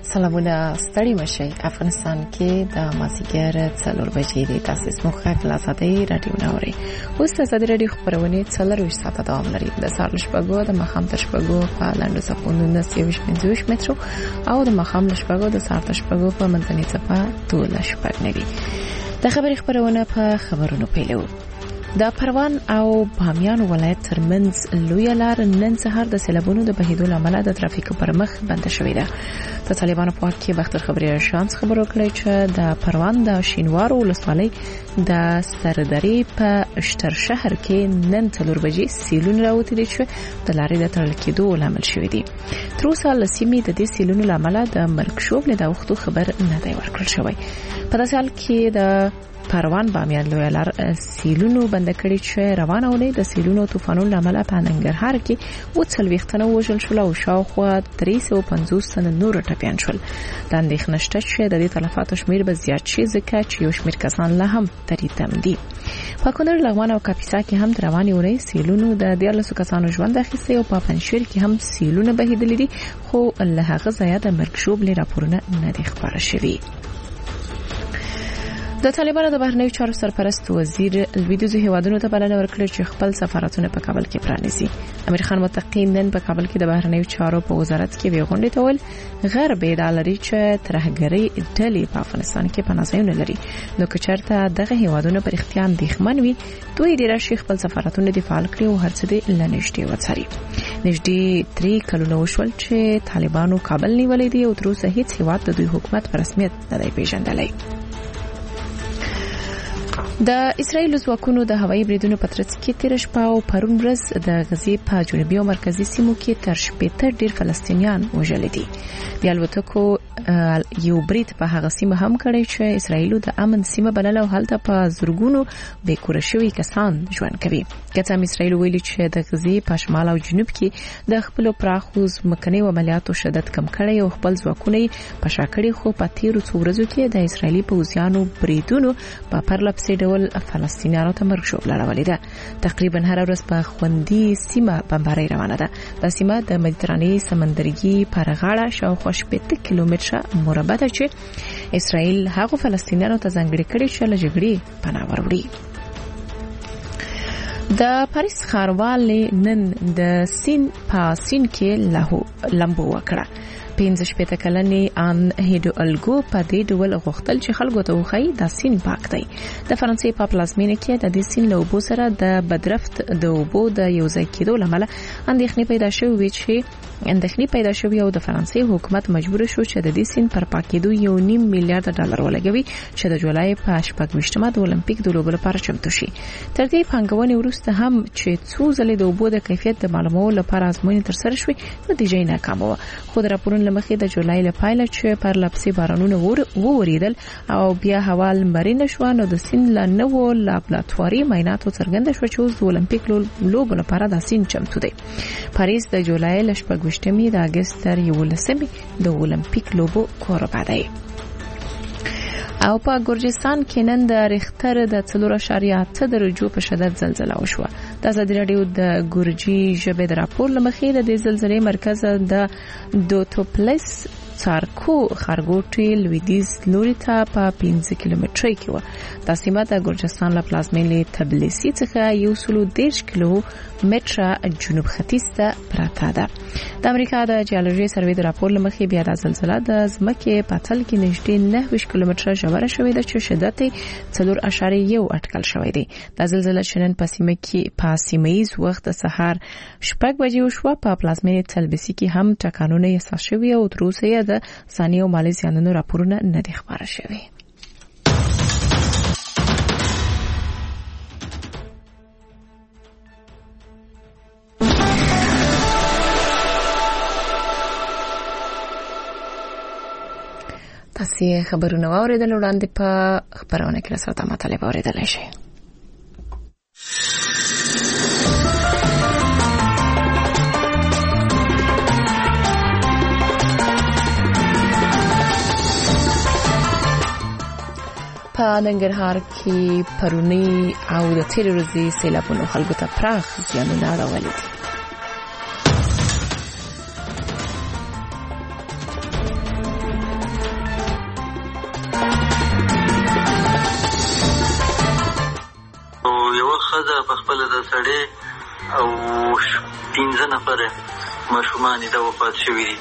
سلامونه ستړي مشي افغانستان کې د مازیګر 4 بجې د تاسیس موخه کلاساتي رادیو نوري اوس د صدر رادیو خبرونه 4 ساعته دوام لري د سهار شپږو د مخام تر شپږو په لاندو صفونو 950 مترو او د مخام شپږو د سهار شپږو په منځني صفه 12 شپږ نوي د خبرونه په خبرونو پیلو د پروان او بامیان ولایت ترمنځ لوی لار نن سهار د سیلابونو د بهیدو لامل د ترافیک پر مخ بند شوې ده د طالبانو په وخت کې بختر خبري شانس خبرو کړی چې د پروان د شینوار ولسوالۍ د سردري په اشتر شهر کې نن 4 بجې سیلون راوتی دي چې د لارې د تړل کېدو لامل شوې دي تر اوسه لسیمې د دې سیلونو لامل د مرګ شوب له وختو خبر نه دی ورکړل شوی په داسې حال کې د پروان بامیان لوی لار سیلونو بند کړي چې روانه ولې د سیلونو طوفانونو لامل په ننګرهار کې وڅلويختنه وژل شو او شاوخوا 350 تن نور ټپيان شول د اندېښنه شته چې د دې تلفاتو شمیر به زیات شي ځکه چې یو شمیر کسان لا هم تریتم دي په کونړ لغمان او کاپیسا کې هم رواني ولې سیلونو د 14 کسانو ژوند اخیسته او په پنځشیر کې هم سیلونه بهیدلې دي خو له هغه ځایه د مرګ شوب لري راپورونه نه دي خبره شوي د طالبانو د بهرنیو چارو سرپرست وزیر لویدیځ هیوادونو ته بلنه ورکړه چې خپل سفارتونه په کابل کې پرانیزي امیر خان متقی نن په کابل کې د بهرنیو چارو په وزارت کې وی غونډه تول غرب اداري چې ترهګری ډلې په افغانستان کې پناهځایونه لري نو که چېرته دغه هیوادونو پر اختیار اندېښمن وي دوی ډیر شي خپل سفارتونه د فعال کړي او هرڅه د لنشتي وڅاري نږدې 3 کلونه وشول چې طالبانو کابل نیولې دي او تر اوسه هیڅ هیواد د دوی حکومت په رسمیت نه دی پیژندلی د اسرایل ځواکونو د هوایي بریدونو په ترڅ کې تیر شپه او پرون ورځ د غزې په جنوبي او مرکزي سیمو کې تر شپږ ډیر فلسطینیان وژل دي د الوتکو یو برید په هغه سیمه هم کړی چې اسرایل د امن سیمه بلل او هلته په زرګونو بیکوره شوي کسان ژوند کوي کله اسرایل ویلي چې د غزې په شمال او جنوب کې د خپل پراخو ځمکني عملیاتو شدت کم کړی او خپل ځواکونه په شاکړي خو په تیر څو ورځو کې د اسرایلی پوځیانو بریدونو په پرلپسې ډول فلسطینیانو ته مرګ شوب لړولې ده تقریبا هر ورځ په خوندي سیمه بمباري روانه ده د سیمه د مدیترانې سمندرګي پر غاړه شاوخوا 8 کیلومتره مربع ده چې اسرائیل هغه فلسطینیانو ته ځانګړي کړي چې له جګړې پناه وروړي د پاریس ښاروالۍ نن د سین کې لمبو وکړه 15 کلنې ان هیډو الګو په دې ډول غوښتل چې خلکو ته وخی د سین پاک دی د فرانسې په پلازمینه کې د دې سین له اوبو سره د بدرفت د اوبو د یو ځای کېدو لامل اندېښنې پیدا شوې او د فرانسې حکومت مجبور شو چې د دې سین پر پاکېدو $1.5 میلیارډ ولګوي چې د جولای په 28مه د اولمپیک د لوبو لپاره چمتو شي تر دې پنګونې وروسته هم چې څو ځلې د اوبو د کیفیت د معلومولو لپاره ازموینې ترسره شوې نتیجه ناکامه وه خو د راپورونو لمخې د جولای لپاره چې پر لپسي بارانونه ووریدل او بیا هوا لمرینه شو نو د سین لا نو لابراتواري معایناتو څرګنده شو چې د اولمپیک لوبو لپاره د سین چمتو دی پاریس د جولای ل 28مې د اگست تر 11مې د اولمپیک لوبو کوربه دی او په ګورجستان کې نن د ریختر د 4.8 درجو په شدت زلزلہ وشوه د ازادي رادیو د ګورجي ژبې د راپور لمخې د زلزلې مرکز د دوتوپلس څارکو خارګوټي لویدیز لوري ته په 15 کیلومترۍ کې و د سیمه د ګورجستان له پلازمینې تبلیسي څخه 110 کیلومتره جنوب ختیځ ته پراته ده د امریکا د جیولوژي سروې د راپور لمخې بیا د زلزلہ د ځمکې په تل کې نږدې 9 کیلومتره ژوره شوې ده چې شدت 4.1 اټکل شوی دی د زلزلہ شنن په سیمه کې په سیمایي وخت د سهار 6 بجې وشوه په پلازمینې تبلیسي کې هم ټکانونه احساس شوي او تر اوسه د ثانیو مالي زیانونو راپورونه نه دي خبره شوي تاسو خبرونه واوریدل وړاندې په خبرونه کې راځه مطلب اوریدل شي په ننګرهار کې پرونی او د تیر ورځې سیلابونو خلکو ته پراخ زیانونه راوړي دي یو ښځه په خپل د سړی او 15 نفر ماشومان د وفات شوي دي.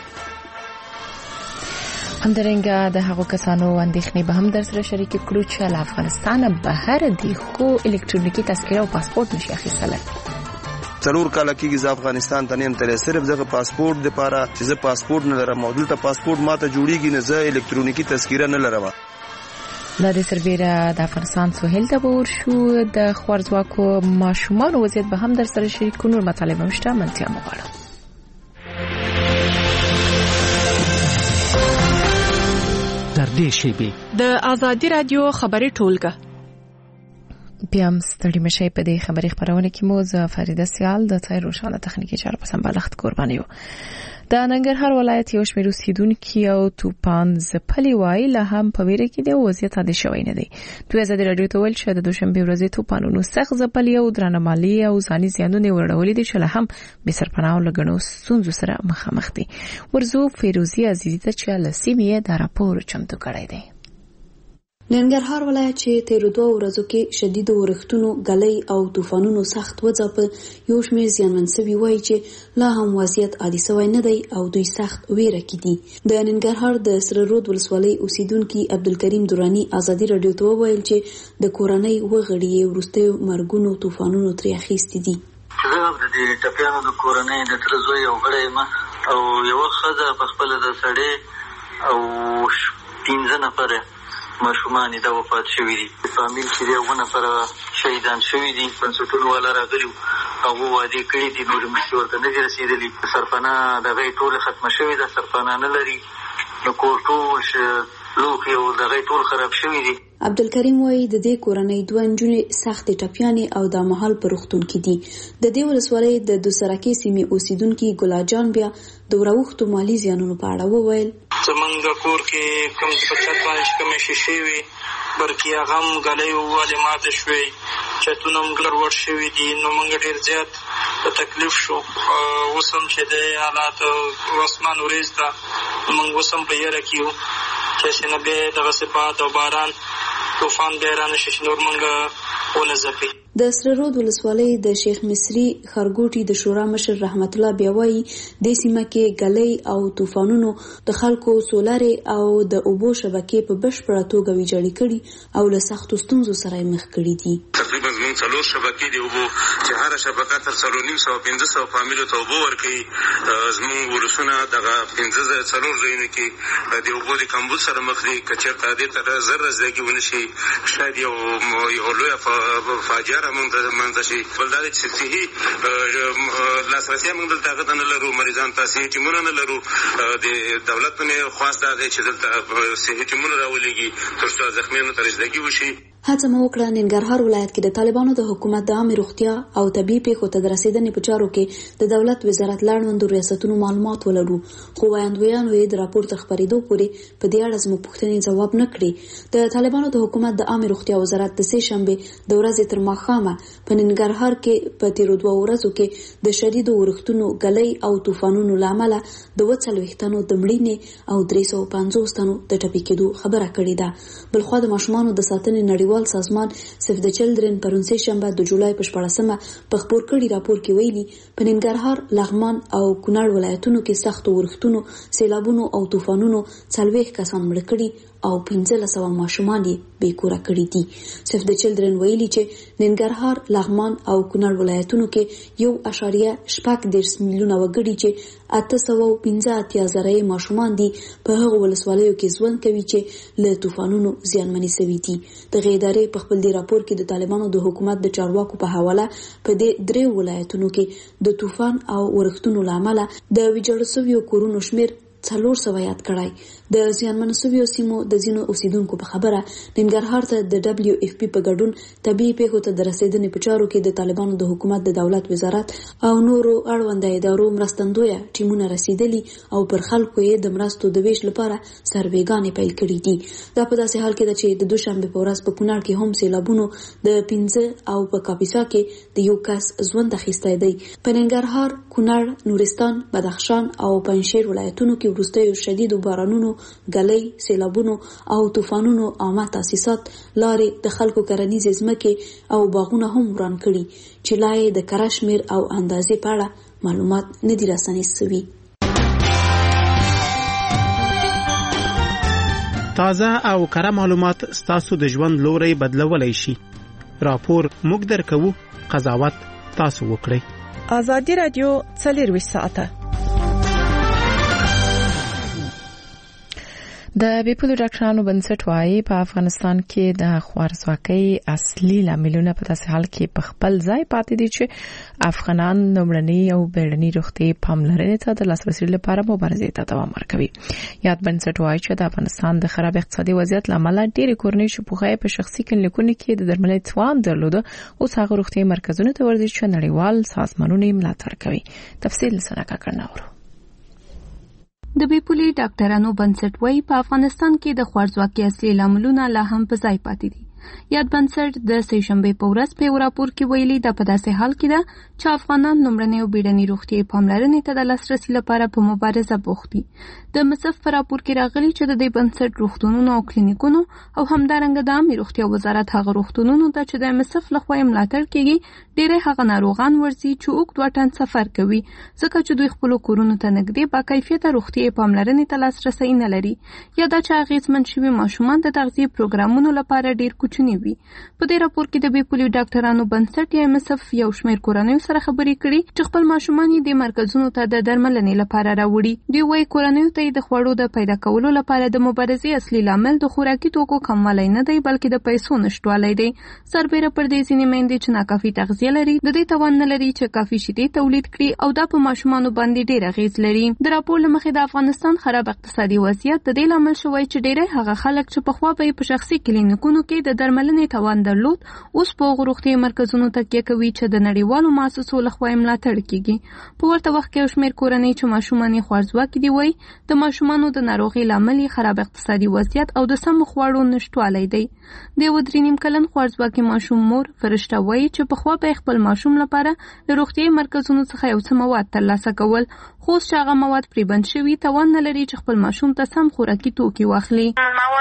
همدارنګه د هغو کسانو اندېښنې به هم در سره شریک کړو چې له افغانستانه بهر دي خو الکترونیکي تذکره او پاسپورت نشي اخیستلی. 4 کال کېږي زه افغانستان ته نیم تللی، صرف دغه پاسپورت دپاره چې زه پاسپورت نه لرم او دلته پاسپورت ماته جوړیږي نه، زه الکترونیکي تذکره نه لرم. لا د سربیره د افغانستان سهیل ته به ورشو. د خوارځواکو ماشومانو وضعیت به هم در سره شریک کړو. نور مطالب هم شته، منتیا مو غواړم. در دې شیبې د آزادي رادیو خبري ټولګه بیا هم ستړي مشي په دې خبري خبرونه کې مو زه فریده سیال د تای روشانه تخنیکی چارو په سمبالښت قرباني یو. د ننګرهار ولایت یو شمېر اوسیدونکي او توپان ځپلي وایي لا هم په ویره کې دی او وضعیت عادي شوی نه دی. دوی ازادي راډیو ته ویل چې د دوشنبې ورځې توپانونو سخت ځپلي او درنه مالي او ځاني زیانونه وړولي دي چې لا هم بې سرپناه او لګڼو ستونزو سره مخامخ دي. ورزو فیروزي عزیزي ته چې له سیمې دا راپور چمتو کړی دی. ننګرهار ولایت چې تیر 2 ورځو کې شدید اورښتونو، ګلۍ او طوفانونو سخت وځپل، یو شمېر زیانمن شوي وایي چې لا هم وضعیت عادي شوی نه دی او دوی سخت ویره کې دي. د ننګرهار د سره رود ولسوالۍ اوسیدونکي عبدالکریم دورانی آزادي راډیو ته وویل چې د کورنۍ وغړي وروستیو مرګونو طوفانونو ترې اخیستي دي. زه د دې ټپیانو د کورنۍ د تره زوی او غړی یم او یوه ښځه په خپله د سړی او 15 نفر ماشومان د وفات شوي دي. فامیل چې دی 9 نفر شهیدان شوي دي. بنسټونو والا راغلي هغو وعدې کړي دي، نورې مخکې ورته نه دي رسېدلي. سرپناه دغه یې ټولې ختمه شوې ده، سرپناه نه لري، نو کور ټول لوښي او دغه یې ټول خراب شوي دي. عبدالکریم وایي د دې کورنۍ 2 نجونې سختې ټپیانې او دا مهال په روغتون کې دي. د دې ولسوالۍ د دوسرکې سیمې اوسیدونکي ګلا جان بیا د وراوښتو مالي زیانونو په اړه وویل. زمونږ کور کې کوم په چت باندې کومې شیشې وي، برقي هغه هم ګلۍ ووالې ماته شوې، چتونه هم ګډوډ شوي دي. نو موږ ډېر زیات په تکلیف شو. اوس هم چې د حالات اسمان وریځ ده، موږ اوس هم په یره کې یو چې نه بیا دغسې باد او باران طوفان بیا رانشي چې نور موږ ونه ځپي. د سره رود ولسوالۍ د شیخ مصری خرګوټي د شورا مشر رحمت الله بیا وایي د سیمه کې ګلۍ او طوفانونو د خلکو سولارې او د اوبو شبکې په بشپړه توګه ویجاړې کړي او له سختو ستونزو سره مخ کړي دي. تقریبا زموږ 4 شبکې دي اوبو چې هره شبکه تر 4,500 فامیلو ته اوبو ورکوي. زموږ ولسونه دغه 4 ځایونو کې د اوبو د کمبود سره مخ دي. که چېرته دې ته زر زندګي ونه شي، شاید یو لویه فاجعه منځ شي. بل دا چې صحي لاسرسی موږ دلته هغه ته نه لرو، مریضان ته صحي ټیمونه نه لرو. د دولت نه خواست دا دی چې دلته صحي ټیمونه راولېږي تر څو زخمیانو ته رسیدګي وشي. هڅه مو وکړه ننګرهار ولایت کې د طالبانو د حکومت د عامه روغتیا او طبي پیښو ته د رسیدنې په چارو کې د دولت وزارت لاندو ریاستونو معلومات ولرو، خو وایندویانو یې د راپور تر خبرېدو پورې په دې اړه زموږ پوښتنې ځواب نه کړې. د طالبانو د حکومت د عامه روغتیا وزارت د سه شنبه د ورځې تر ماښامه په ننګرهار کې په تیرو 2 ورځو کې د شدید اورښتونو، ګلۍ او طوفانونو لامل د 40 تنو د مړینې او 350 تنو د ټپي کېدو خبره کړې ده. بلخوا د ماشومانو د ساتنې نړیوال سازمان سیف د چلډرن پرون سه شنبه د جولای په 14مه په خبر کړي راپور کې ویلي په ننګرهار، لغمان او کونړ ولایتونو کې سخت اورښتونو، سیلابونو او طوفانونو 40 کسان مړ کړي او 1500 ماشومان یې بې کوره کړي دي. سیف د چلډرن ویلي چې ننګرهار، لغمان او کونړ ولایتونو کې 1.8 میلیونه وګړي چې 815,000 ماشومان دي په هغو ولسوالیو کې ژوند کوي چې له طوفانونو زیانمنې شوي دي. دغه ادارې په خپل دی راپور کې د طالبانو د حکومت د چارواکو په حواله په دې 3 ولایتونو کې د طوفان او اورښتونو لامل د ویجاړ شویو کورونو شمیر 400 یاد کړای. د زیانمن شویو سیمو د ځینو اوسیدونکو په خبره ننګرهار ته د WFP په ګډون طبي پیښو ته د رسیدنې په چارو کې د طالبانو د حکومت د دولت وزارت او نورو اړوند ادارو مرستندویه ټیمونه رسیدلي او پر خلکو یې د مرستو د ویش لپاره سروېګانې پیل کړې دي. دا په داسې حال کې ده چې د دوشنبه په ورځ په کونړ کې هم سیلابونو د 15 او په کاپیسا کې د یو کس ژوند اخیستی دی. په ننګرهار، کونړ، نورستان، بدخشان او پنځشیر ولایتونو کې کې وروستیو شدیدو بارانونو، ګلۍ، سیلابونو او طوفانونو عامه تاسیسات، لارې، د خلکو کرنیزې ځمکې او باغونه هم وران کړي چې لا یې د کره شمېر او اندازې په اړه معلومات نه دي راسنیز سوي. تازه او کره معلومات ستاسو د ژوند لوري بدلولای شي. راپور موږ درکوو، قضاوت تاسو وکړئ. ازادي رادیو 24 ساعته. د بیپلو ډاکټرانو بنسټ وايي په افغانستان کې د خوارځواکۍ اصلي لاملونه په داسې حال کې په خپل ځای پاتې دي چې افغانان لومړني او بیړني روغتي پاملرنې ته د لاسرسي لپاره مبارزې ته دوام ورکوي. یاد بنسټ وايي چې د افغانستان د خراب اقتصادي وضعیت لامل ډېری کورنۍ شپږه په شخصي کلینیکونو کې د درملنې توان درلوده او هغه روغتي مرکزونو ته ورځي چې نړیوال سازمانونه ملاتړ کوي. تفصیل سره کړناورو. د بیپولي ډاکټرانو بنسټ وايي په افغانستان کې د خوارځواکۍ اصلي لاملونه لا هم په ځای پاتې دي. یاد بنسټ د سهشنبه په ورځ په راپور کې ویلي د په داسې حال کې ده چې افغانان لومړني او بیړني روغتي پاملرنې ته د لاسرسي لپاره په مبارزه بوخت دي. د مصف په راپور کې راغلي چې د دې بنسټ روغتونونو او کلینیکونو او همدارنګه د عامه روغتیا وزارت هغه روغتونونو ته چې د مصف لخوا ملاتړ کیږي ډېری هغه ناروغان ورځي چې اوږد واټن سفر کوي ځکه چې دوی خپل کورونو ته نږدې با کیفیت روغتي پاملرنې ته لاسرسي نه لري یا د چا اغیزمن شوي ماشومان د تغذیه پروګرامونو لپاره ډېر کوچني وي. په دې راپور کې د بیپولي ډاکټرانو بنسټ یا مصف یو شمېر کورنیو سره خبرې کړي چې خپل ماشومان یې د مرکزونو ته د درملنې لپاره راوړي. دوی وايي کورنیو ته د خوړو د پیدا کولو لپاره د مبارزې اصلي لامل د خوراکي توکو کموالی نه دی بلکې د پیسو نشټوالی دی. سربېره پر دې ځینې میندې چې ناکافي تغذیه لري د دې توان نه لري چې کافي شیدې تولید کړي او دا په ماشومانو باندې ډېر اغیز لري. د راپور له مخې د افغانستان خراب اقتصادي وضعیت د دې لامل شوی چې ډېری هغه خلک چې پخوا به په شخصي کلینیکونو کې د درملنې توان درلود اوس په روغتي مرکزونو تکیه کوي چې د نړیوالو مؤسسو لخوا ملاتړ کیږي. په ورته وخت کې شمېر کورنۍ چې ماشومان یې خوارځواکي دي وایي د ماشومانو د ناروغۍ لامل خراب اقتصادي وضعیت او د سمو خواړو نشټوالی دی. د 3.5 کلن خوارځواکي ماشوم مور فرشته وایي چې پخوا به خپل ماشوم لپاره د روغتي مرکزونو څخه یو څه مواد ترلاسه کول خو چې هغه مواد پرې بند شوي توان نه لري چې خپل ماشوم ته سم خوراکي توکي واخلي.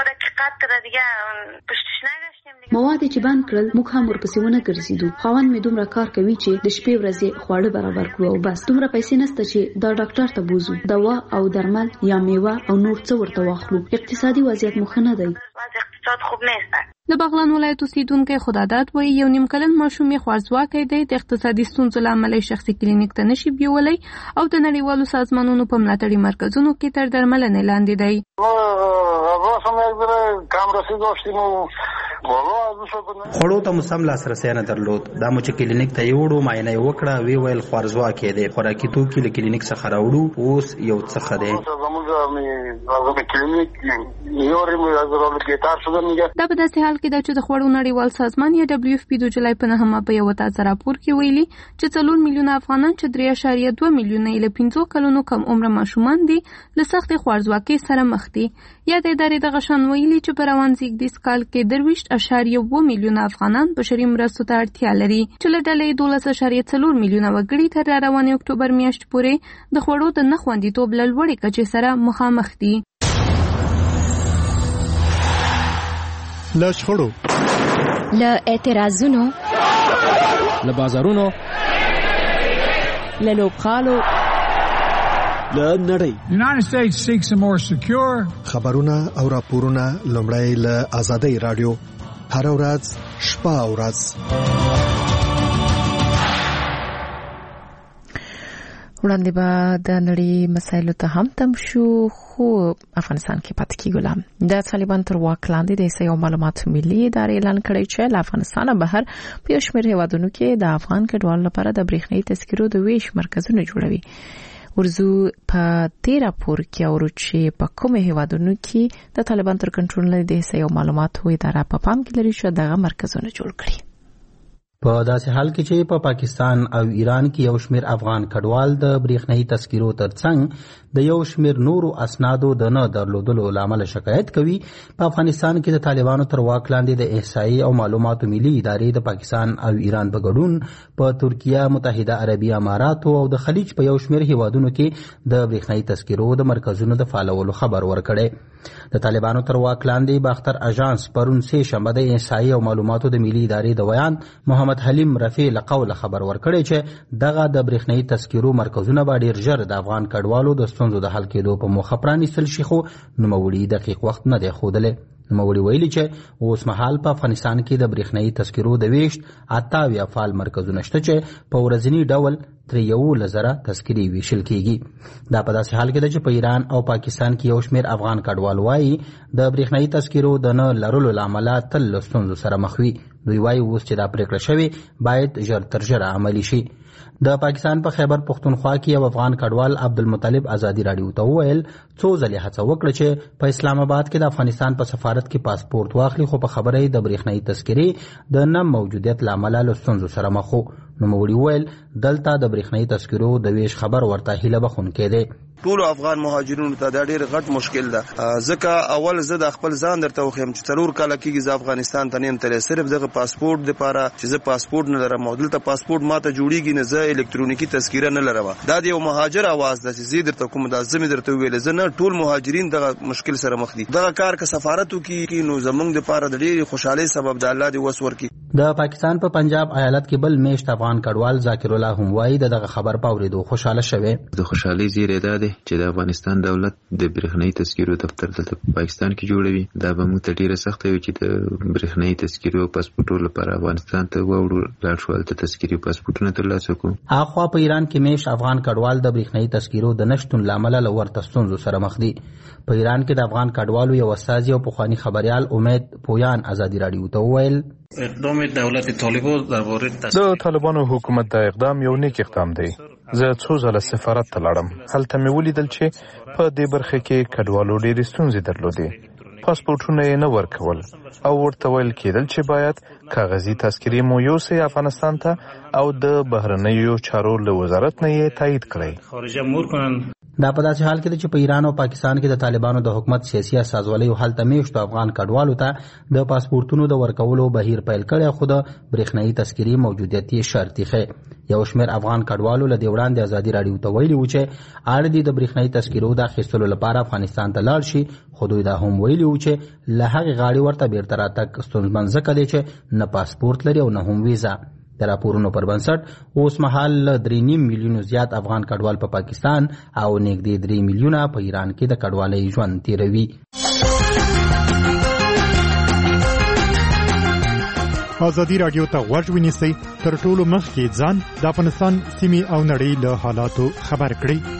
مواد چې بند کړل موږ هم ورپسې ونه ګرځېدو. خاوند مې دومره کار کوي چې د شپې ورځې خواړه برابر کړو او بس. دومره پیسې نشته چې دا ډاکټر ته بوزو دوا او درمل یا میوه او نور څه ورته واخلو. اقتصادي وضعیت مو ښه نه دی. د بغلان ولایت اوسیدونکي خداداد وایي 1.5 کلن ماشوم یې خوارځواکی دی د اقتصادي ستونزو له امله شخصي کلینیک ته نشي بیولی او د نړیوالو سازمانونو په ملاتړي مرکزونو کې تر درملنې لاندې دی. خوړو ته سم لاسرسی نه درلود. دا مو چې کلینیک ته یوړو معاینه یې وکړه وی ویل خوارځواکی دی. خوراکي توکي له کلینیک څخه راوړو اوس یو څه دی. دا په داسې حال کې ده چې د خوړو نړیوال سازمان یا WFP د جولای په 9 په یو تازه راپور کې ویلي چې 4 میلیونه افغانان چې 3.2 میلیونه له 15 کلونو کم عمر ماشومان دي له سخت خوارځواکۍ سره مخ دي. یا د ادارې د غشن ویلي چې په روان زیږدیز کال کې 2.2 میلیونه افغانان بشري مرستو ته اړتیا لري چې له ډلې 12.4 میلیونه وګړي تر روانې اکتوبر میاشتې پورې د خوړو د نه خوندیتوب له لوړې کچې سره مخامخ دي. له شخړو، له اعتراضونو، له بازارونو، له لوبغالو، له نړۍ. United States seeks a more secure. خبرونه او راپورونه لومړی له آزادۍ رادیو هر ورځ شپه او ورځ. وړاندې به د نړۍ مسایلو ته هم تم شو خو افغانستان کې پاتې کیږو. د طالبان تر واک لاندې د سیاسي معلوماتو ملي ادارې اعلان کړی چې له افغانستان بهر په یو شمېر هیوادونو کې د افغان کډوالو لپاره د برېښنايي تذکرو د ویش مرکزونه جوړوي. ورزو په دې راپور کې اورو چې په کومه هیوادونو کې د طالبان تر کنټرول لاندې د سیاسي معلوماتو اداره په پام کې لري چې دغه مرکزونه جوړ کړي. په داسې حال کې چې په پاکستان او ایران کې یو شمېر افغان کډوال د برېښنایي تذکرو ترڅنګ د یو شمېر نورو اسنادو د نه درلودلو له امله شکایت کوي، په افغانستان کې د طالبانو تر واک لاندې د احصایې او معلوماتو ملي ادارې د پاکستان او ایران په ګډون په ترکیه، متحده عربي اماراتو او د خلیج په یو شمېر هیوادونو کې د برېښنایي تذکرو د مرکزونو د فعالولو خبر ورکړی. د طالبانو تر واک لاندې باختر اژانس پرون سه شنبه د احصایې او معلوماتو د ملي ادارې د ویان محمد حلیم رفیع له قوله خبر ورکړی چې دغه د برېښنایي تذکرو مرکزونه به ډېر ژر د افغان کډوالو د ستونزو د حل کېدو په موخه پرانیستل شي، خو نوموړي دقیق وخت نه دی ښودلی. نوموړي ویلي چې اوس مهال په افغانستان کې د برېښنایي تذکرو د ویشت 88 فعال مرکزونه شته چې په ورځني ډول تر 11,000 تذکرې ویشل کېږي. دا په داسې حال کې ده چې په ایران او پاکستان کې یو شمېر افغان کډوال وایي د برېښنایي تذکرو د نه لرلو له امله تل له ستونزو سره مخ وي. دوی وایي اوس چې دا پرېکړه شوې باید ژر تر ژره عملي شي. د پاکستان په خیبر پختونخوا کې یو افغان کډوال عبدالمطلب ازادي راډیو ته وویل څو ځلې هڅه وکړه چې په اسلام آباد کې د افغانستان په سفارت کې پاسپورت واخلي، خو په خبره یې د برېښنایي تذکرې د نه موجودیت له امله له ستونزو سره مخ و. نوموړي وویل دلته د برېښنایي تذکرو د ویش خبر ورته هیله بخښونکی دی. ټول افغان مهاجرینو ته دا ډېر غټ مشکل ده، ځکه اول زه د خپل ځان درته وخیم چې 4 کاله کېږي زه افغانستان ته نیم تللی، صرف دغه پاسپورت دپاره چې زه پاسپورت نه لرم او دلته پاسپورت ماته جوړیږي نه، زه الکترونیکي تذکره نه لرم. دا د یو مهاجر اواز ده چې زه درته کوم دا زه مې درته وویل، زه نه ټول مهاجرین دغه مشکل سره مخ دي. دغه کار که سفارتو کې نو زمونږ دپاره د ډېرې خوشحالۍ سبب د الله دې وس ورکړي. د پاکستان په پنجاب ایالت کې بل میشت افغان کډوال ذاکر الله هم وایي دغه خبر په اورېدو خوشاله شوی. د خوشحالۍ زیری دا دی چې د افغانستان دولت د برېښنایي تذکرو دفتر دلته په پاکستان کې جوړوي. دا به موږ ته ډېره سخته وي چې د برېښنایي تذکرو او پاسپورټو لپاره افغانستان ته واوړو، لاړ شو هلته تذکرې پاسپورټونه ترلاسه کړو. اخوا په ایران کې میشت افغان کډوال د برېښنایي تذکرو د نشتون له امله له ورته ستونزو سره مخ دي. په ایران کې د افغان کډوالو یو استازي او پخواني خبریال امید پویان ازادي راډیو ته وویل د طالبانو حکومت د اقدام یو نیک اقدام دی. زه څو ځله سفارت ته لاړم، هلته مې ولیدل چې په دې برخه کې کډوالو ډېرې ستونزې درلودې، پاسپورټونه یې نه ورکول او ورته ویل کېدل چې باید کاغذي تذکرې مو یوسئ افغانستان ته او د بهرنیو چارو له وزارت نه یې تایید کړئ. دا په داسې حال کې ده چې په ایران او پاکستان کې د طالبانو د حکومت سیاسي استازولۍ هلته میشتو افغان کډوالو ته د پاسپورتونو د ورکولو بهیر پیل کړی، خو د برېښنایي تذکرې موجودیت یې شرط ایښی. یو شمېر افغان کډوالو له دې وړاندې ازادي راډیو ته ویلي وو چې اړ دي د برېښنایي تذکرو د اخیستلو لپاره افغانستان ته لاړ شي، خو دوی دا هم ویلي وو چې له هغې غاړې ورته بیرته راتګ ستونزمن ځکه دی چې نه پاسپورت لري او نه هم ویزا. د راپورونو پر بنسټ اوس مهال له 3.5 میلیونو زیات افغان کډوال په پاکستان او نږدې 3 میلیونه په ایران کې د کډوالۍ ژوند تیروي. ازادي راډیو ته غوږ ونیسئ، تر ټولو مخکې ځان د افغانستان سیمې او نړۍ له حالاتو خبر کړئ.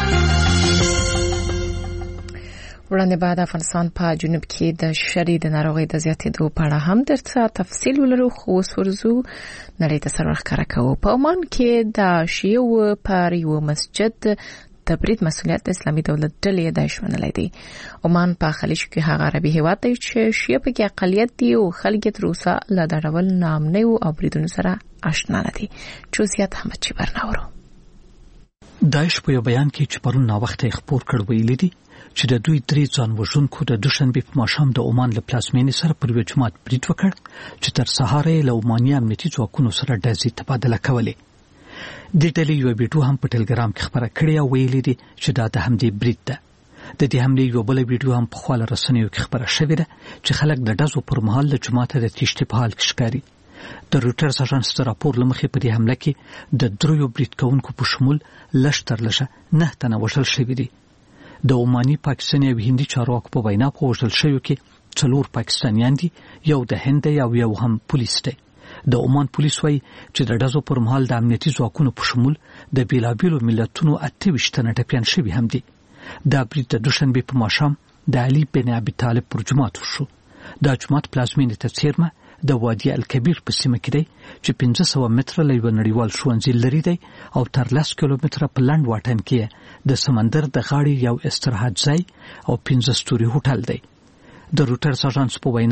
وړاندې بعد افغانستان په جنوب کې د شدید ناروغۍ د زیاتېدو په اړه هم درته تفصیل ولرو، خو اوس ورځو نړۍ ته سر ورښکاره کوو. په عمان کې د شیعو پر یو مسجد د برید مسؤلیت د اسلامي دولت ډلې د شونلای دی. عمان په خلیج کې هغه عربي هیواد دی چې شیعه پکې اقلیت دي او خلک تر اوسه له دا ډول نامنیو او بریدونو سره آشنا نه دي. جزئیات احمد چیبر ناورو. داعش په بیان کې چې پرون ناوخته خبر کړ ویلي دي چې د دوی 3 ځان وژونکو د دوشنبه په ماښام د عمان له پلازمینې سره پر یو جماعت برید وکړ چې تر سهار یې له عماني امنیتي ځواکونو سره ډزې تبادله کولې. د ډلې یو ویډیو هم په ټلګرام کې خبره کړې او ویلي دي چې دا د همدې برید ده. د دې حملې یو بل ویډیو هم په خپل رسنیو کې خبره شوې ده چې خلک د ډزو پر مهال د جماعت د تیښتې په حال کې ښکاري. د رویټرز اژانس د راپور له مخې په دې حمله کې د 3 برید کوونکو په شمول لږ تر لږه 9 تنه وژل شوي دي. د عماني، پاکستاني او هندي چارواکو په وینا په وژل شویو کې 4 پاکستانیان دي، یو د هند او یو هم پولیس دی. د عمان پولیس وایي چې د ډزو پر مهال د امنیتي ځواکونو په شمول د بیلابیلو ملتونو 28 تنه ټپیان شوي هم دي. دا برید د دوشنبه په ماښام د علي بن ابي طالب پر جومات وشو. دا جومات پلازمینې ته څیرمه د وادي الکبیر په سیمه کې دی چې 1500 متره له یو نړیوال ښوونځي لري دی او تر 10 کیلومتره په لنډ واټن کې د سمندر د غاړې یو استراحت ځای او 15 ستوري هوټل دی. د رویټرز اژانس په وینا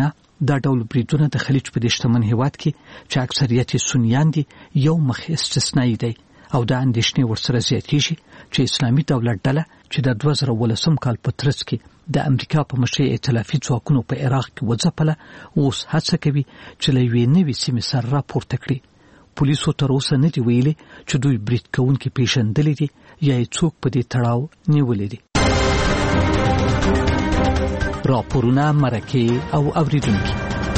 دا ډول بریدونه د خلیج په دې شتمن هیواد کې چې اکثریت سنیان دي یو مخ استثنایی دی او دا اندېښنې ورسره زیاتېږي چې اسلامي دولت ډله چې د 2018 کال په ترڅ کې د امریکا په مشرۍ ائتلافي ځواکونو په عراق کې وځپله اوس هڅه کوي چې له یوې نوې سیمې سره راپورته کړي. پولیسو تر اوسه نه دي ویلي چې دوی برید کوونکي پیژندلي دي یا یې څوک په دې تړاو نیولي دي. راپورونه مرکه او اوریدونکي.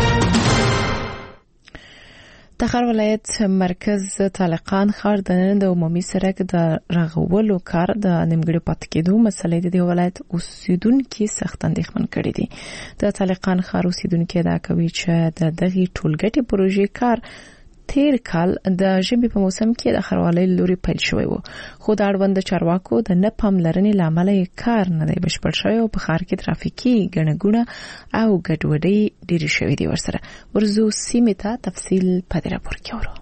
تخار ولایت مرکز طالقان ښار د نن د عمومي سړک د رغولو کار د نیمګړي پاتې کېدو مسلې د ولایت اوسیدونکو سخت اندېښمن کړي دي. د طالقان ښار اوسیدونکو دا کوي چې د دغه ټولګټي پروژې کار تیر کال د ژمي په موسم کې د خروالۍ لوري پیل شوی و، خو د اړوند چارواکو د نه پاملرنې لامل کار نه دی بشپړ شوی او په ښار کې ترافیکي ګڼه او ګډوډي ډېرې شوې دي. ورسره ورزو سیمې ته تفصیل په دې راپور کې اورو.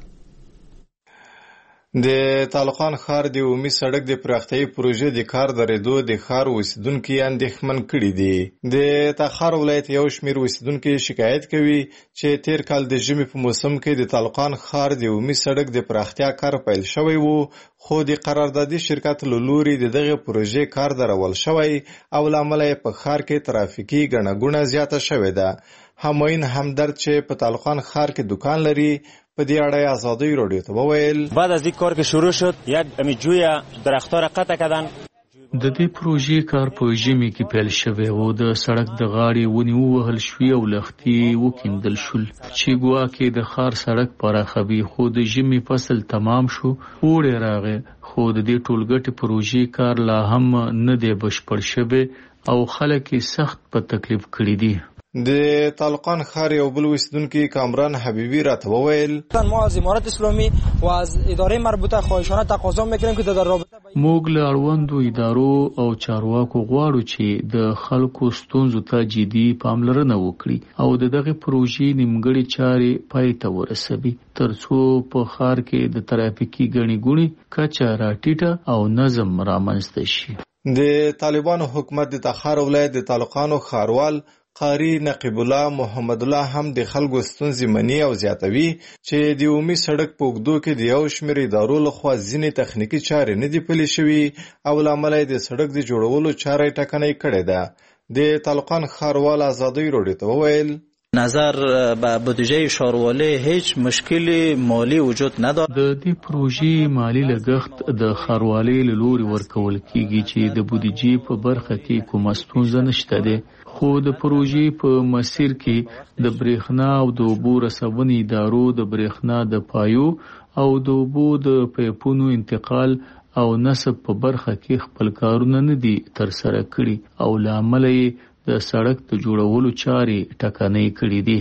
د طالقان ښار د عمومي سړک د پراختیايي پروژې د کار درېدو د ښار اوسیدونکو اندېښمن کړي دي. د تخار ولایت یو شمېر اوسیدونکو شکایت کوي چې تیر کال د ژمي په موسم کې د طالقان ښار د عمومي سړک د پراختیا کار پیل شوی وو، خو د قراردادي شرکت له لوري د دغه پروژې کار درول شوی او لامل یې په ښار کې ترافیکي ګڼه زیاته شوې ده. همایون همدرد چې په طالقان ښار کې دکان لري په دې اړه آزادی رادیو ته وویل بعد از این کار که شروع شد یک جوی درخت‌ها را قطع کردن. د دې پروژې کار په ژمي کې پیل شوی و، د سړک د غاړې ونې ووهل شوې او لښتې وکیندل شول چې ګواکې د ښار سړک پراخوي، خو د ژمي فصل تمام شو، اوړی راغی، خو د دې ټولګټې پروژې کار لا هم نه دی بشپړ شوی او خلک یې سخت په تکلیف کړي دي. د طالقان ښار یو بل اوسیدونکي کامران حبیبی راته وویل ما از امارت اسلامی و از اداره مربوطه خواهشانه تقاضا میکنیم که در رابطه موږ له اړوندو ادارو او چارواکو غواړو چې د خلکو ستونزو ته جدي پاملرنه وکړي او د دغه پروژې نیمګړې چارې پای ته ورسوي ترڅو په ښار کې د ترافیکي ګڼې کچه راټیټه او نظم رامنځته شي. د طالبانو حکومت د تخار ولایت د طالقانو ښاروال قاری نقیب الله محمد الله هم د خلکو ستونزې مني او زیاتوي چې د عمومي سړک په اوږدو کې د یو شمېر ادارو لخوا ځینې تخنیکي چارې نه دي پلي شوي او له امله یې د سړک د جوړولو چاره یې ټکنۍ کړې ده. د طالقان ښاروال آزادی رادیو ته وویل نظر به بودجه ښاروالۍ هیڅ مشکل مالی وجود نداره. د دې پروژې مالی لګښت د ښاروالۍ له لوري ورکول کیږي چې د بودجې په برخه کې کومه ستونزه نشته ده، خو د پروژې په مسیر کې د برېښنا او د اوبو رسونې ادارو د برېښنا د پایو او د اوبو د پیپونو انتقال او نصب په برخه کې خپل کارونه نه دي ترسره کړي او له امله یې د سړک د جوړولو چارې ټکنۍ کړي دي.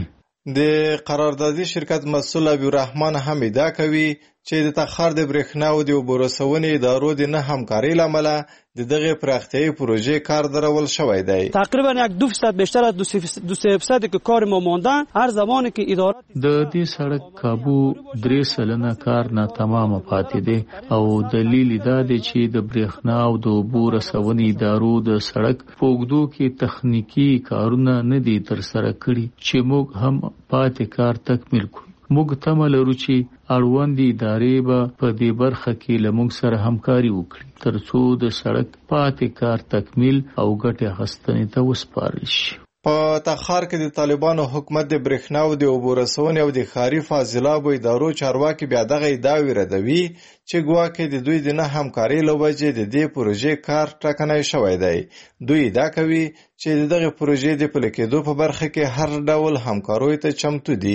د قراردادي شرکت مسؤل ابوالرحمن هم ادعا کوي چې د تخار د برېښنا او د اوبو رسونې ادارو د نه همکارۍ له امله د دغه پراختیايي پروژې کار درول شوی دی. تقریبا 2% بیشتر از 2% که کار ما ماندن هر زمانی که ادارات د دې سړک کابو 3% کار ناتمامه پاتې دی او دلیل دا دی چې د برېښنا او د اوبو رسونې ادارو د سړک په اوږدو کې تخنیکی کارونه نه دي ترسره کړي چې موږ هم پاتې کار تکمیل کړو. موږ تمه لرو چې اړوندې ادارې به په دې برخه کې له موږ سره همکاري وکړي ترڅو د سړک پاتې کار تکمیل او ګټې اخیستنې ته وسپارل شي. په تخار کې د طالبانو حکومت د برېښنا او د اوبو رسونې او د ښاري فاضلابو ادارو چارواکي بیا دغه ادعاوې ردوي چې ګواکې د دوی د نه همکارۍ له وجې د دې پروژې کار ټکنی شوی دی. دوی ادعا کوي چې د دغه پروژې د پلي کېدو په برخه کې هر ډول همکاریو ته چمتو دي.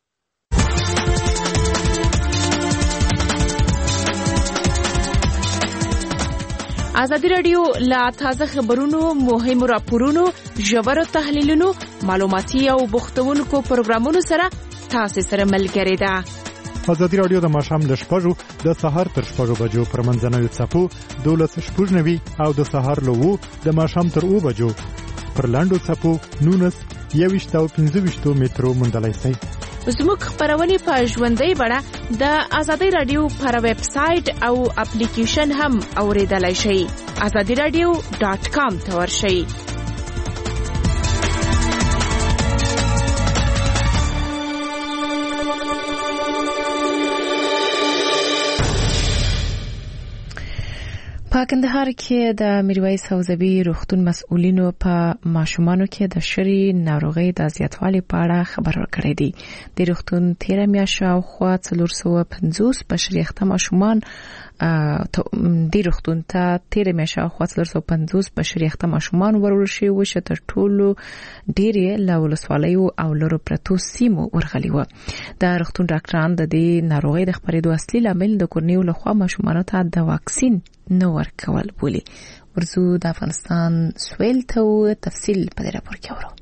ازادي رادیو لا تازه خبرونو، مهمو راپورونو، ژورو تحلیلونو، معلوماتي او بوختونکو پروګرامونو سره تاسو سره ملګری ده. ازادي رادیو د ماښام له 6 د سهار تر 6 بجو پر منځنوي څپو 12:90 او د سهار له 2 د ماښام تر 2 بجو پر لاندو څپو 19 او 15 مترو موندلای شئ. زموږ خبرونه په ژوندۍ بڼه د ازادي رادیو پر ویب سټ او اپلیکیشن هم اوریدلای شئ. azadiradio.com ته ورشئ. په کندهار کې د میرویس حوزوي روغتون مسؤلینو په ماشومانو کې د شری ناروغي د زیاتوالي په اړه خبر ورکړی دی. د روغتون 13 میاشتې او خوا 450 بشریخته ماشومان د روغتون ته 13 میاشتې او خوا 450 بشریخته ماشومان ورول شي و چې تر ټولو ډېری له ولسوالیو او لرو پرتو سیمو ورغلي و. د روغتون ډاکټران د دې ناروغي د خپرېدو اصلي لامل د کورنیو لخوا ماشومانو ته د واکسین نو ورکول بولی. ورزو د افغانستان سویل ته تفصیل په دې راپور کې اورو.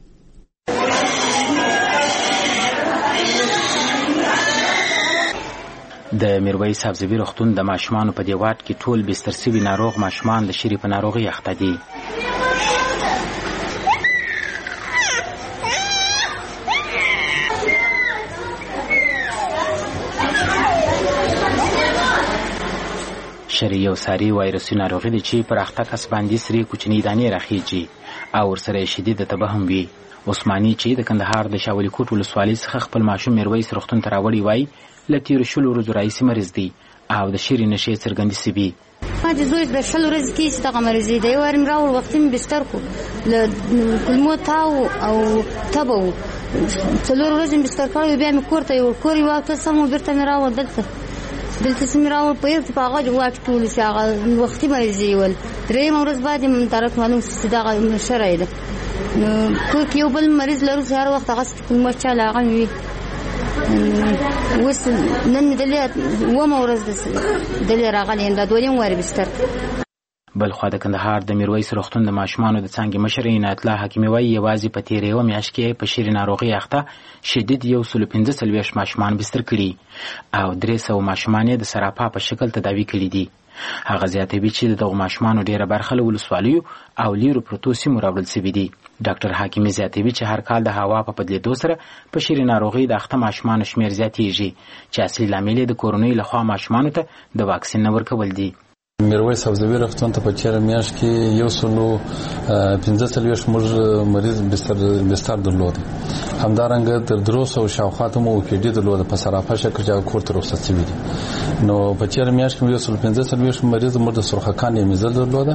د میرویس حوزوي روغتون د ماشومانو په دې واټ کې ټول بستر شوي ناروغ ماشومان د شری په ناروغي اخته دي. شری یو ساري وایرسي ناروغي دي چې پر اخته کس باندې سری کوچنی دانې راخیږي او ورسره شدید تبه هم وي. عثماني چې د کندهار د شاولی کوټ ولسوالۍ څخه خپل ماشوم میرویس روغتون ته راوړی وای له تیرو شلو ورځو راهیسې مریض دی او د شری نشې څرګندې سوي. ما د زوی د شلو ورځې کې چې دغه مریض دی ورم راوړ وخت می بستر کو له کلمو تاو او تبو څلور ورځې بستر کړو بیا می کور ته یو کور یو تاسو سم بیرته می راوړ دلته سمراو په یو په هغه واټ ټول چې هغه وختي مریض ول درې ورځې بعد من طرف معلوم چې دغه شرای ده نو کو یو بل مریض لرو هر وخت هغه کوم چا لاغوي وس نن دلې و مورز دلې راغلی دا دویم وری بستر. بل خو د کندهار د میرویس روغتون د ماشومانو د څنګه مشر عنایت الله حکیمي وایي یوازې په تیرې یو میاشت کې په شری ناروغي اخته شدید 115 ماشومان بستر کړي او 300 ماشومان د سراپا په شکل تداوی کړي دي. هغه زیاتوي چې دغه ماشومانو ډیره برخه له ولسوالیو او لیرو پروتو سیمو راوړل شوي دي. ډاکټر حکیمي زیاتوي چې هر کال د هوا په بدلیدو سره په شری ناروغي د اخته ماشومانو شمیر زیاتیږي چې اصلي لامل د کورونی لخوا ماشومانو ته د واکسین ورکول دي. میرویس حوزوي روغتون ته په تیره میاشت کې 115 موږ مریض بستر درلود. همدارنګه تر 300 شاوخوا ته مو کې درلود په سراپا شکل چې کور ته رخصت شوي دي. نو په تیره میاشت کې 115 مریض موږ د سرخکان یې مزل درلود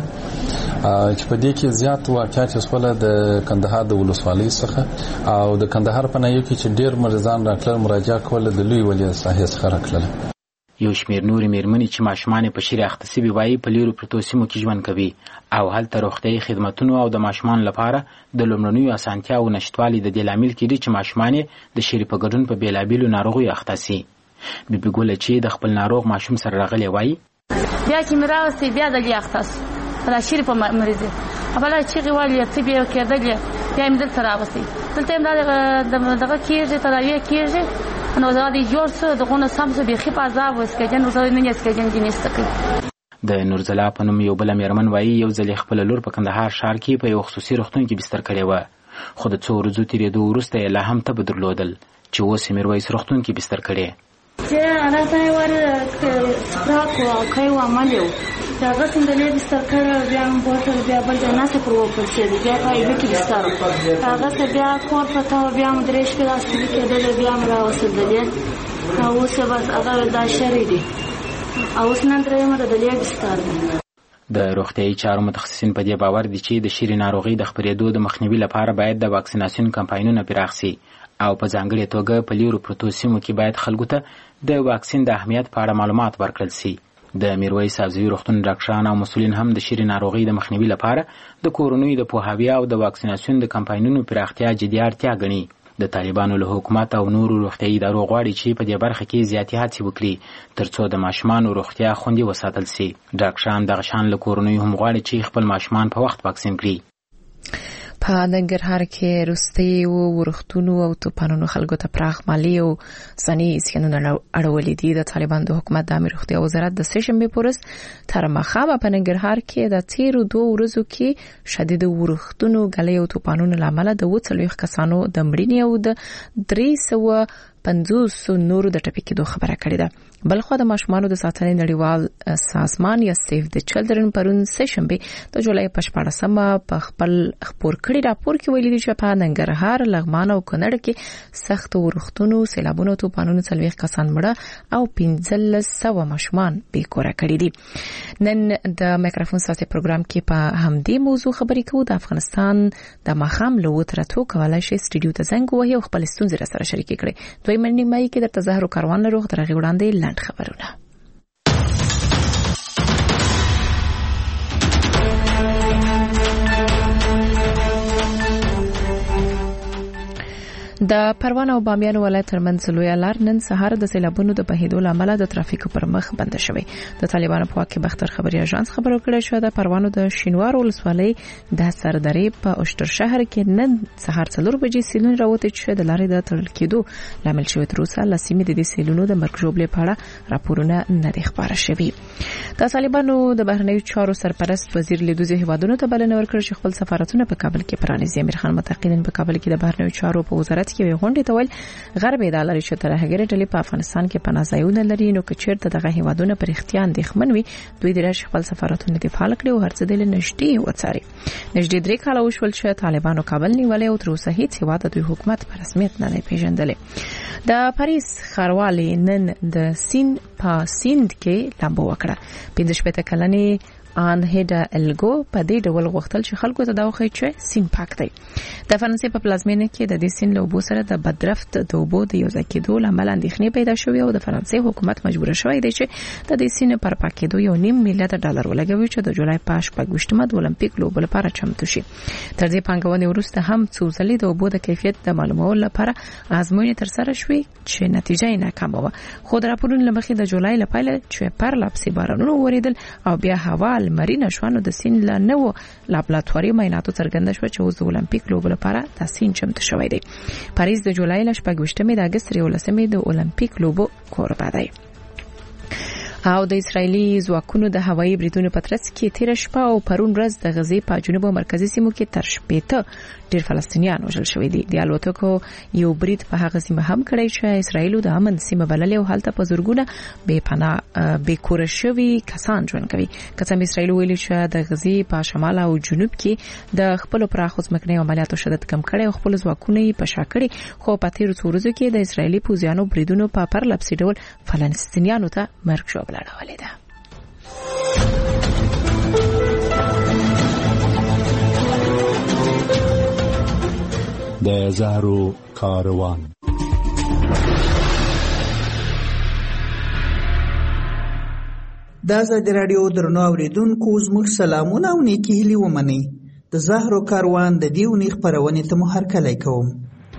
چې په دې کې زیات واقعیت وسوله د کندهار د ولسوالۍ څخه او د کندهار په نایو کې چې ډیر مریضان راکړل مراجعه کول د لوی ولې ساحې څخه راکړل. یو شمیر نورې میرمنې چې ماشومان په شری اخته سوي وایي په لیرو پرتو سیمو کې ژوند کوي او هلته روغتیايي خدمتونو او د ماشومان لپاره د لومړنیو اسانتیاو نشټوالي د دې لامل کېږي چې ماشومان د شری په ګډون په بیلابیلو ناروغیو اخته سي. بیبي ګله چې د خپل ناروغ ماشوم سره راغلی وایي بیا چې مې راوستې بیا دلې اخته سو په شری په مریض خپله چیغې ویلې څه بیا کېدلې بیا مې دلته راوستې دلته یې دغه کېږي تداویه کېږي نو دا دی جوړ څه دغه سم څه بيخي په عذاب وسکجن نو زه نه اسکجن دي نستکي. د نورزلا په نوم یو بل میرمن وایي یو ځل خپل لور په کندهار ښار کې په یو خصوصي روغتون کې بستر کړی و خو د 2 ورځو تیرېدو وروسته یې لا هم تبه درلودل چې اوس یې میرویس روغتون کې بستر کړی. چې راځي ور سپراک او کایو عمل یو دا غسن د لې بستر کړی بیا هم بوتل بیا بل ځای نه پر وپل شي بیا پای کې بستر هغه بیا کور پتا بیا مدرش کې راځي کې بیا مرا وسدلې او اوس بس هغه دا شری دي او اوس نن درې مره د لې بستر. د روغتیايي چارو متخصصین په دې باور دي چې د شری ناروغي د خپرېدو د مخنیوي لپاره باید د واکسیناسیون کمپاینونه پراخ شي او په ځانګړې توګه په لیرو پروتو سیمو کې باید خلکو ته د واکسین د اهمیت په اړه معلومات ورکړل شي. د میرویس حوزوي روغتون ډاکټران او مسؤلین هم د شری ناروغي د مخنیوي لپاره د کورونی د پوهاوی او د واکسیناسیون د کمپاینونو پراختیا جدي اړتیا ګڼي. د طالبانو له حکومت او نورو روغتیايي ادارو غواړي چې په دې برخه کې زیاتې هڅې وکړي ترڅو د ماشومانو روغتیا خوندي وساتل شي. ډاکټران دغه شان له کورونی هم غواړي چې خپل ماشومان په وخت واکسین کړي. په ننګرهار کې روستي او ورختونو او توپانونو خلکو ته پراخ مالی او سنی اسکنونه اړولې دي. د طالبان د حکومت د امیر روغتیا وزارت د سشنبه پورس تر مخابه په ننګرهار کې د تیرو 2 ورځو کې شدید ورختونو غلې او توپانونو لامل د 40 کسانو د مړینې او د 300 50 نورو د ټپي کېدو خبره کړې ده. بلخو د ماشومانو د ساتنې نړیوال سازمان یا سیف د چلډرن پرون سشنبه د جولای په 14مه په خپل خبر کړي راپور کې ویلي دي چې په ننګرهار، لغمان او کونړ کې سخت ورښتونو، سیلابونو، طوفانونو 40 کسان مړه او 1500 ماشومان بې کوره کړي دي. نن د میکروفون ساسي پروګرام کې په همدې موضوع خبرې کوو. د افغانستان د مخام له وترتو کولای شي سټډیو ته زنګ ووهي او خپل ستونزې سره شریک کړي. دوی منني مې کې د تظاهر کاروان له روغ درغه وړاندې خبرونه. د پروان او بامیان ولایت ترمنځ لوی لار نن سهار د سیلابونو د بهیدو لامل د ترافیک پر مخ بند شوی. د طالبانو په واکه بختر خبري اژانس خبرو کړی شو د پروانو د شینوار ولسوالۍ د سردرې په اوشتر شهر کې نن سهار 4 بجې سیلون راوته چې د لارې د تړل کېدو لامل شوی. تر اوسه لسیمه د دې سیلونو د مرګ ژوبلې په اړه راپورونه نه دي خبره شوی. د طالبانو د بهرنیو چارو سرپرست وزیر لیدوزي هیوادونو ته بلنه ورکړه چې خپل سفارتونه په کابل کې پرانیزي. امیر خان متقین په کابل کې د بهرنیو چارو په وزارت کې غونډې ته ویل غرب د لارې چې ترهګر ډلې په افغانستان کې پناهځایونه لري، نو کچېرته دغه هیوادونه پر اختیار اندېښمن وي دوی د راشي خپل سفارتونه دفاع کړي او هرڅه د نشټي وڅاري. نږدې 3 کاله وشول چې طالبانو کابل نیولې او تر اوسه هیڅ هیواد د حکومت په رسمیت نه پیژندلې. د پاریس ښاروالۍ نن د سین په سیند کې لامبو وکړه. 15 کلنې ان هډا الګو په دې ډول غوښتل چې خلکو ته دا وخی چې سین پاک دی. د فرانسې په پلازمینه کې د دې سین له اوبو سره د بدرفت د اوبو د یو ځای کېدو لامل اندېښنې پیدا شوې او د فرانسې حکومت مجبور شوی دی چې د دې سین پر پاکېدو یو نیم میلیارډ ډالر ولګوي چې د جولای په 18مه د اولمپیک لوبو لپاره چمتو شي. تر دې پانګونې وروسته هم څو ځلې د اوبو د کیفیت د معلومولو لپاره آزموینې ترسره شوې چې نتیجه یې ناکامه وه. خو د راپورونو لمخې د جولای لپاره چې پر لپسې بارانونه وریدل او بیا هوا مارینه شوانو د سین لا نو لابراتواري معایناتو څرګنده شو چې اوس د اولمپیک لوبو لپاره د سین چمتو شوی دی. پاریس د جولای ل 18مې د اگست 13مې د اولمپیک لوبو کوربه دی. او د اسرایلی ځواکونو د هوایي بریدونو په ترڅ کې تیر شپه او پرون ورځ د غزې په جنوب او مرکزي سیمو کې تر شپېته ډیر فلسطینیان وژل شوي دي. د الوتکو یو برید په هغه سیمه هم کړی چې اسرایل د امن سیمه بللې او هلته په زورګونه بې پناه بې کور شوي کسان ژوند کوي. کڅم اسرایل ویلي چې د غزې په شمال او جنوب کې د خپل پراخ ځمکني عملیاتو شدت کم کړي او خپل ځواکونه یې په شاکړي. خو په تیر څو ورځو کې د اسرایلی پوځیانو بریدونو په پرلپسې ډول فلسطینیانو ته مرګ ژوبله اړولې ده. د زهرو کاروان. د آزادي رادیو درنو اوریدونکو زموږ سلامونه او نیکی هیلې ومنئ. د زهرو کاروان د دې اونۍ خپرونې ته مو هرکلی کوم.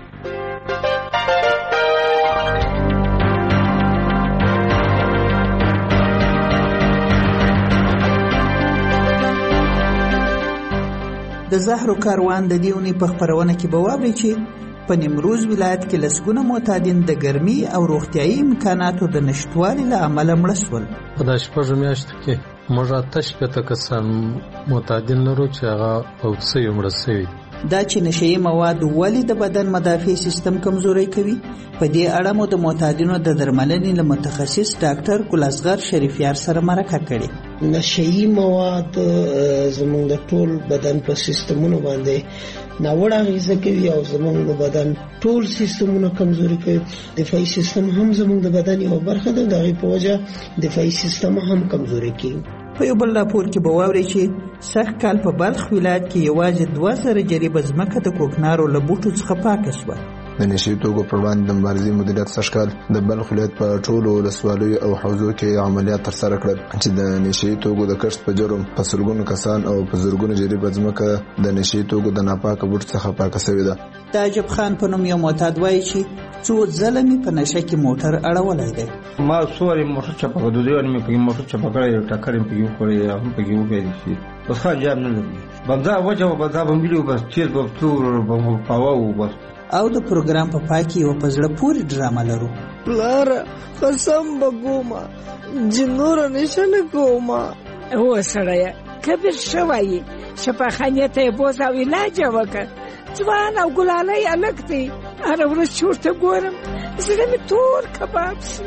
د زهرو کاروان د دې اونۍ په خپرونه کې به واورئ چې په نیمروز ولایت کې لسګونه معتادین د ګرمي او روغتیايي امکاناتو د نشټوالي له امله مړه شول. په دا 6 میاشتو کې موږ 8 کسان معتادین لرو چې هغه فوت شوي مړه شوي. دا چې نشهیي مواد ولې د بدن مدافع سیستم کمزوری کوي، په دې اړه مو د معتادینو د درملنې له متخصص ډاکټر ګل اصغر شریفیار سره مرکه کړې. نشهیي مواد زموږ د ټول بدن په سیستمونو باندې ناوړه اغیزه کوي او زموږ د بدن ټول سیستمونه کمزوري کوي. دفاعي سیستم هم زموږ د بدن یو برخه ده، دغه په وجه دفاعي سیستم هم کمزوري کوي. په یو بل راپور کې به واورئ چې سږ کال په بلخ ولایت کې یوازې 2000 جریبه ځمکه د کوکنارو له بوټو څخه پاکه شوه. د نشي توکو پر وړاندې د مبارزې مدیریت سږ کال د بلخ ولایت په ټولو ولسوالیو او حوزو کې عملیات ترسره کړل چې د نشي توکو د کښت په جرم په سلګونو کسان او په زرګونو جریبه ځمکه د نشي توکو د ناپاکه بوټ څخه پاکه شوې ده. د عجب خان په نوم یو معتاد وایي چې څو ځله مې په نشه کې موټر اړولی دی. ما سوري موټر چپه کړ، دوی ونه مې په موټر چپه کړی، یو ټکر مې پکې وخوړی، هم پکې وپیدا شي. بس خان جام نه لګي بندا وجه و بندا بمبلیو بس چیر په تور په پاو بس. او د پروګرام په پای کې یو په زړه پورې ډرامه لرو. پلار قسم بګوما جنور نشه نه کوما. هو سړی کبیر شوی شفاخانه ته بوز او علاج وکړ. ځوان او ګلالۍ الګ دي هره ورځ چې ورته ګورم زړه مې تور کباب شي.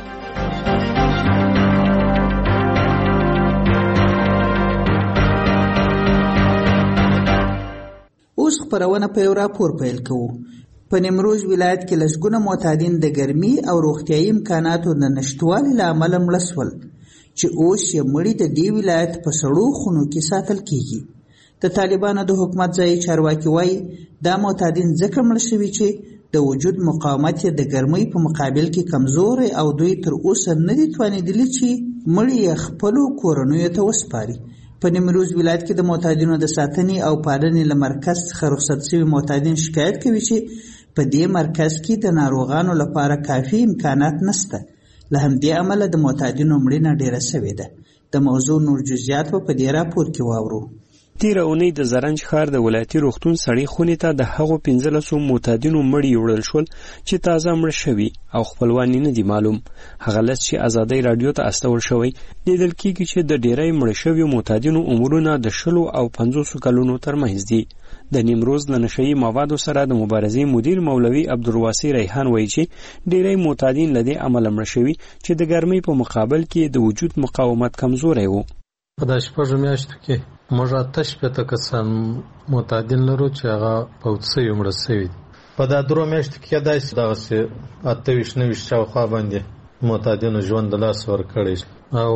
اوس خپرونه په یو راپور پیل کوو. په نیمروز ولایت کې لسګونه معتادین د ګرمي او روغتیايي امکاناتو د نشټوالي له امله مړه شول چې اوس یې مړي د دې ولایت په سړو خونو کې ساتل کیږي. د طالبانو د حکومت ځایي چارواکي وایي دا معتادین ځکه مړه شوي چې د وجود مقاومت یې د ګرمۍ په مقابل کې کمزوری او دوی تر اوسه نه دي توانېدلي چې مړي یې خپلو کورنیو ته وسپاري. په نیمروز ولایت کې د معتادینو د ساتنې او پالنې له مرکز څخه رخصت شوي معتادین شکایت کوي چې په دې مرکز کې د ناروغانو لپاره کافي امکانات نشته. له همدې امله د معتادینو مړینه ډیره شوې ده. د موضوع نور جزئیات په دې راپور کې واورو. تیره اونۍ د زرنج ښار د ولایتي روغتون سړې خونې ته د هغو 15 معتادینو مړي وړل شول چې تازه مړه شوي او خپلوان نه دي معلوم. هغه لس چې ازادۍ راډیو ته استول شوی لیدل کېږي چې د ډیری مړه شویو معتادینو عمرونه د 20 او 50 کلونو ترمنځ دي. د نیمروز د نشهیي موادو سره د مبارزې مدیر مولوي عبدالواسع ریحان وایي چې ډیری معتادین له دې امله مړه شوي چې د ګرمۍ په مقابل کې د وجود مقاومت کمزوری و. په دا شپږو میاشتو کې موږ 88 کسان معتادین لرو چې هغه فوت شوي مړه شوي. په دا 3 میاشتو کې داسې دغسې 28-29 شاوخوا باندې معتادینو ژوند د لاس ورکړی او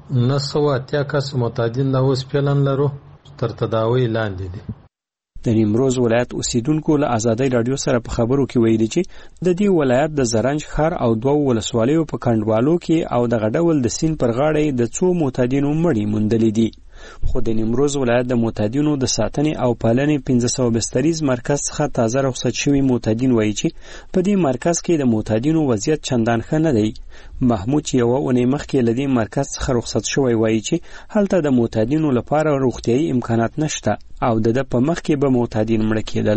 980 کس معتادین لا اوس فعلا لرو تر تداوی لاندې دي. د نیمروز ولایت اوسیدونکو له ازادۍ راډیو سره په خبرو کې ویلي چې د دې ولایت د زرنج ښار او 2 ولسوالیو په کندوالو کې او دغه ډول د سیند پر غاړه د 2 معتادینو مړي موندلي دي. خو د نیمروز ولایت د معتادینو د ساتنې او پالنې 1500 بستریز مرکز څخه تازه رخصت شوي معتادین وایي چې په دې مرکز کې د معتادینو وضعیت چندان ښه نه دی. محمود چې یوه اونۍ مخکې له دې مرکز څخه رخصت شوی وایي چې هلته د معتادینو لپاره روغتیايي امکانات نشته او د په مخ کې به معتادین مړه کېدل.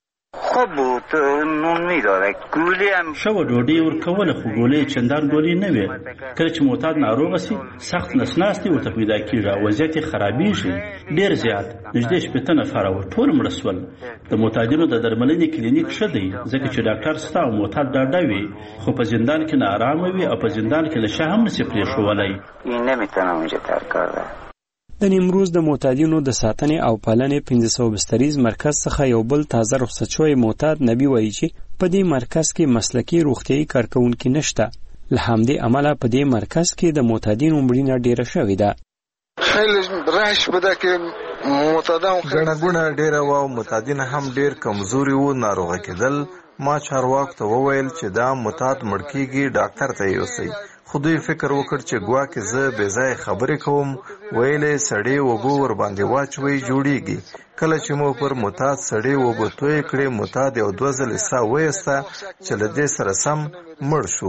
خب بود نون میداره گولی هم شو ډوډۍ ورکوله خو ګولې چندان ګولې نه وي. کله چې معتاد ناروغه سي سخت نسناستي ورته پیدا کېږي او وضعیت یې خرابېږي ډېر زیات. نږدې 15 نفره ټول مړه شول. د معتادینو د درملنې کلینیک ښه دی ځکه چې ډاکټر ستا او معتاد ډاډه وي خو په زندان کې ناارامه وي او په زندان کې نشه هم نشي پرېښولی. این نمیتونم اینجا ترک کردم. د نیمروز د معتادینو د ساتنې او پالنې 1500 بستریز مرکز څخه یو بل تازه رخصت شوی معتاد نبی وایي چې په دې مرکز کې مسلکي روغتیايي کارکونکي نشته. له همدې امله په دې مرکز کې د معتادینو مړینه ډیره شوې ده. خیلی رش بده که معتادان ګڼه ګوڼه ډیره وه او معتادین هم ډیر کمزوري وو ناروغه کېدل. ما چارواکو ته وویل چې دا معتاد مړ کېږي ډاکټر ته یوسئ. خو دوی فکر وکړ چې ګواکې زه بې ځایه خبرې کوم. ویلې سړې اوبه ورباندې واچوئ جوړیږي. کله چې مو پر معتاد سړې اوبه توی کړې معتاد یو 2 ځلې ساه ویسته چې له دې سره سم مړ شو.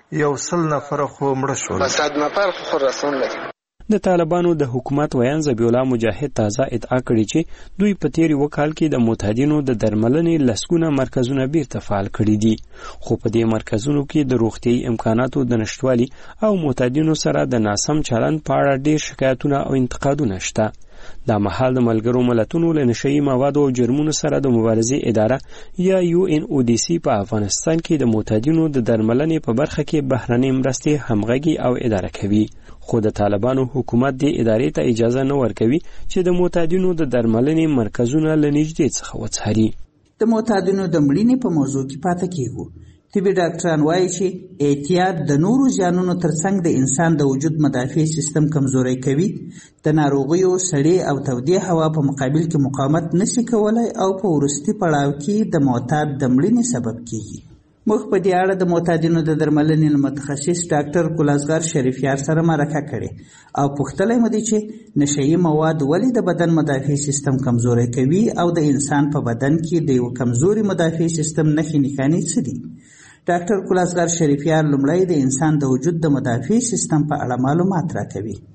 100 نفره خو مړه شول. 100 نفر خو رسون لري. د طالبانو د حکومت ویان ذبیح الله مجاهد تازه ادعا کړې چې دوی په تیری وکال کې د معتادینو د درملنې لسګونه مرکزونه بیرته فعال کړي دي. خو په دې مرکزونو کې د روغتیايي امکاناتو د نشټوالي او معتادینو سره د ناسم چلند په اړه ډېر شکایتونه او انتقادونه شته. دا مهال د ملګرو ملتونو له نشهیي موادو او جرمونو سره د مبارزې اداره یا UNODC په افغانستان کې د معتادینو د درملنې په برخه کې بهرنۍ مرستې همغږي او اداره کوي. خو د طالبانو حکومت دې ادارې ته اجازه نه ورکوي چې د معتادینو د درملنې مرکزونه له نږدې څخه وڅاري. د معتادینو د مړینې په موضوع کې پاتې کېږو. طبي ډاکټران وایي چې احتیاط د نورو زیانونو ترڅنګ د انسان د وجود مدافع سیستم کمزوری کوي. د ناروغیو سړې او تودې هوا په مقابل کې مقاومت نشي کولای او په وروستي پړاو کې د معتاد د مړینې سبب کیږي. موږ په دې اړه د معتادینو د درملنې متخصص ډاکټر کلاسګر شریفیار سره مرکه کړې او پوښتنه مو دي چې نشهیي مواد ولې د بدن مدافع سیستم کمزوری کوي او د انسان په بدن کې د یو کمزوري مدافع سیستم نښې نښانې څه دي. ډاکټر کلاسګر شریفیار لومړی د انسان د وجود د مدافع سیستم په اړه معلومات راکوي.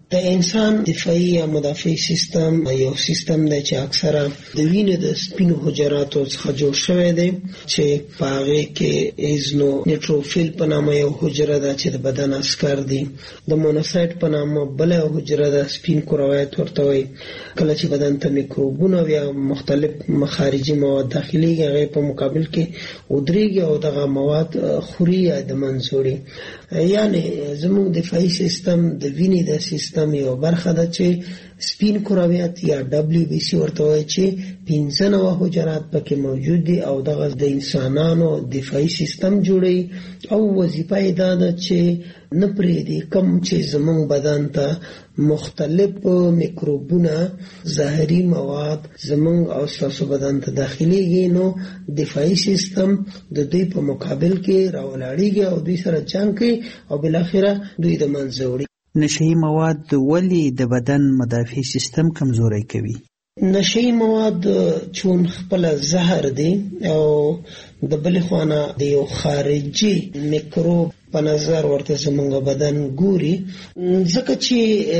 د انسان دفاعي یا مدافع سیستم یو سیستم دی چې اکثره د وینې د سپینو حجراتو څخه جوړ شوی دی چې په هغې کې ایزنو نیټروفیل په نامه یو حجره ده چې د بدن عسکر دي، د مونوسایت په نامه بله یو حجره ده سپین کرویات ورته وایي. کله چې بدن ته میکروبونه یا مختلف خارجي مواد داخليږي هغې په مقابل کې ودرېږي او دغه مواد خوري یا د منځ وړي. یعنې زموږ دفاعي سیستم د وینې د سیستم یو برخه ده چې سپین کرویات یا WBC ورته وایي چې 15 حجرات پکې موجود دي او دغه د انسانانو دفاعي سیستم جوړي او وظیفه یې دا ده چې نه پرېږدي کوم چې زموږ بدن ته مختلف میکروبونه ظاهري مواد زموږ او ستاسو بدن ته داخليږي، نو دفاعي سیستم د دوی په مقابل کې راولاړېږي او دوی سره جنګ کوي او بالاخره دوی د منځه وړي. نشهي مواد ولې د بدن مدافع سیستم کمزوری کوي؟ نشهي مواد چون خپل زهر دي او د بلې خوانه د یو خارجي میکروب په نظر ورته زموږ بدن ګوري، ځکه چې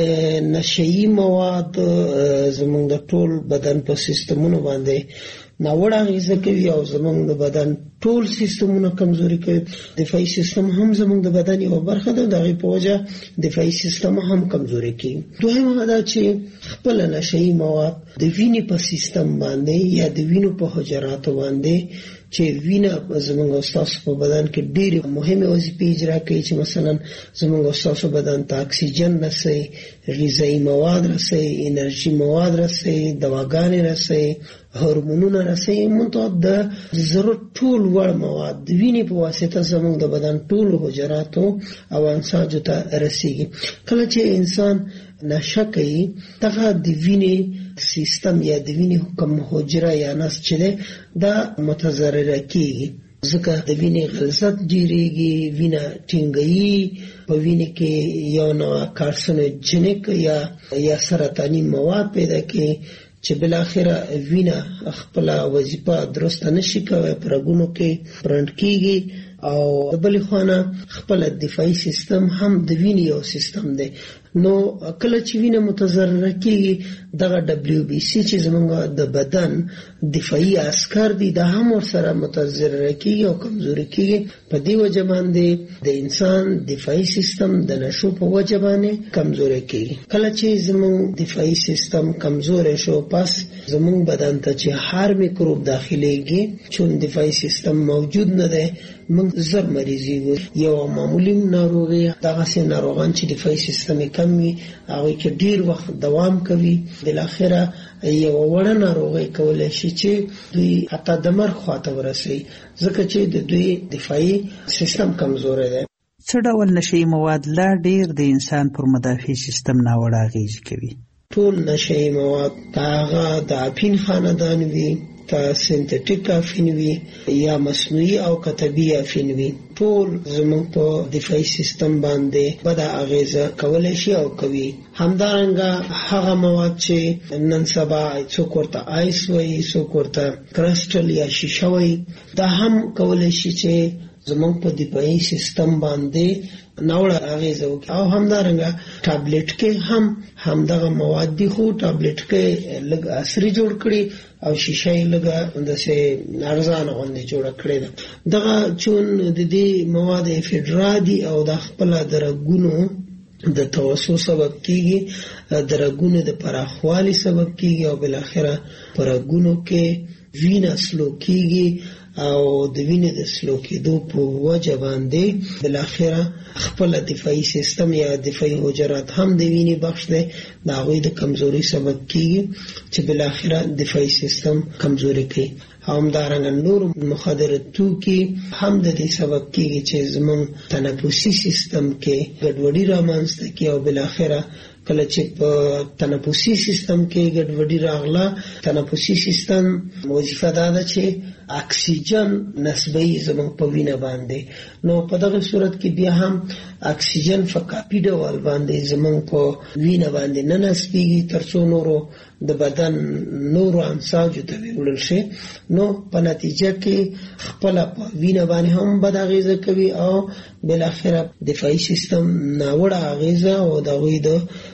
نشهي مواد زموږ د ټول بدن په سیستمونو باندې ناوړه اغیزه کوي او زموږ د بدن ټول سیستمونه کمزوري کوي. دفاعي سیستم هم زموږ د بدن یو برخه ده، دغه په وجه دفاعي سیستم هم کمزوري کوي. دویمه دا چې خپل نشهي مواد د وینې په سیستم باندې یا د وینو په حجراتو باندې چې وینه زموږ استاسو په بدن کې ډېرې مهمه وظیفې اجرا کوي، چې مثلا زموږ استاسو بدن ته اکسیجن رسوي، غذایي مواد رسوي، انرژي مواد رسوي، دواګانې رسوي، هورمونونه رسوي، منتها د ضرورت ټول وړ مواد د وینې په واسطه زموږ د بدن ټول حجراتو او انساجو ته رسیږي. کله چې انسان نشه کوي دغه د وینې سیستم یا د وینې کوم حجره یا نسج چې دی دا متضرره کیږي، ځکه د وینې غلظت ډیریږي، وینه ټینګوي، په وینې کې یو نوع کارسینوجنیک یا سرطاني مواد پیدا کوي چې بالاخره وینه خپل وظیفه درسته نشي کوي، په رګونو کې برند کیږي او بلې خوانه خپل دفاعي سیستم هم د وینې یو سیستم دی. نو کله چې وینه متضرره کیږي دغه WBC چې زموږ د بدن دفاعي عسکر دي دا هم ورسره متضرره کیږي او کمزوري کیږي. په دې وجه باندې د انسان دفاعي سیستم د نشو په وجه باندې کمزوري کیږي. کله چې زموږ دفاعي سیستم کمزوري شو پس زموږ بدن ته چې هر میکروب داخليږي چون دفاعي سیستم موجود نه دی موږ زر مریضي یو معمولی ناروغي دغه سي ناروغان چې دفاعي سیستم کمی هغه کې ډیر وخت دوام کوي، بل اخره یو وړه ناروغي کولای شي چې دوی حتی د مرګ خواته ورسي، ځکه چې د دوی دفاعي سیستم کمزور دی. څه ډول نشهي مواد لا ډیر د انسان پر مدافع سیستم ناوړه اغیزه کوي؟ ټول نشهي مواد هغه د اپین خاندان وي، تا سنتیټیک افین وي یا مصنوعي او کتبي افین وي، ټول زموږ په دفاعي سیستم باندې بد اغیزه کولای شي او کوي. همدارنګه هغه مواد چې نن سبا څوک ورته آیس وایي، څوک ورته کرسټل یا شیشه وایي، دا هم کولای شي چې زموږ په دفاعي سیستم باندې ناوړه اغیزه وکړي. او همدارنګه ټابلیټ کې هم همدغه مواد دي، خو ټابلیټ کې لږ عصري جوړ کړي او شیشه یې لږه داسې ارزانه غوندې جوړه کړې ده. دغه چون د دې مواد افیډرا دي او د خپله د رګونو د توسع سبب کیږي، د رګونو د پراخوالي سبب کیږي او بالاخره په رګونو کې وینه سلو کیږي او د وینې د سلو کېدو په وجه باندې بالاخره خپل دفاعي سیستم یا دفاعي حجرات هم د وینې بخش دی، د هغوی د کمزوري سبب کیږي چې بالاخره دفاعي سیستم کمزوري کوي. همدارنګه نور مخدر توکي هم د دې سبب کیږي چې زموږ تنفسي سیستم کې ګډوډي رامنځته کوي او بالاخره کله چې په تنفسي سیستم کې ګډوډي راغله، تنفسي سیستم وظیفه دا ده چې اکسیجن نسبی زموږ په وینه باندې، نو په دغه صورت کې بیا هم اکسیجن فقاپی ډول باندې زموږ په وینه باندې نه نسبیږي تر څو نورو د بدن نورو انساجو ته وړل شي، نو په نتیجه کې خپل په وینه باندې هم بد اغیزه کوي او بل اخره دفاعي سیستم ناوړه اغیزه او د غوی د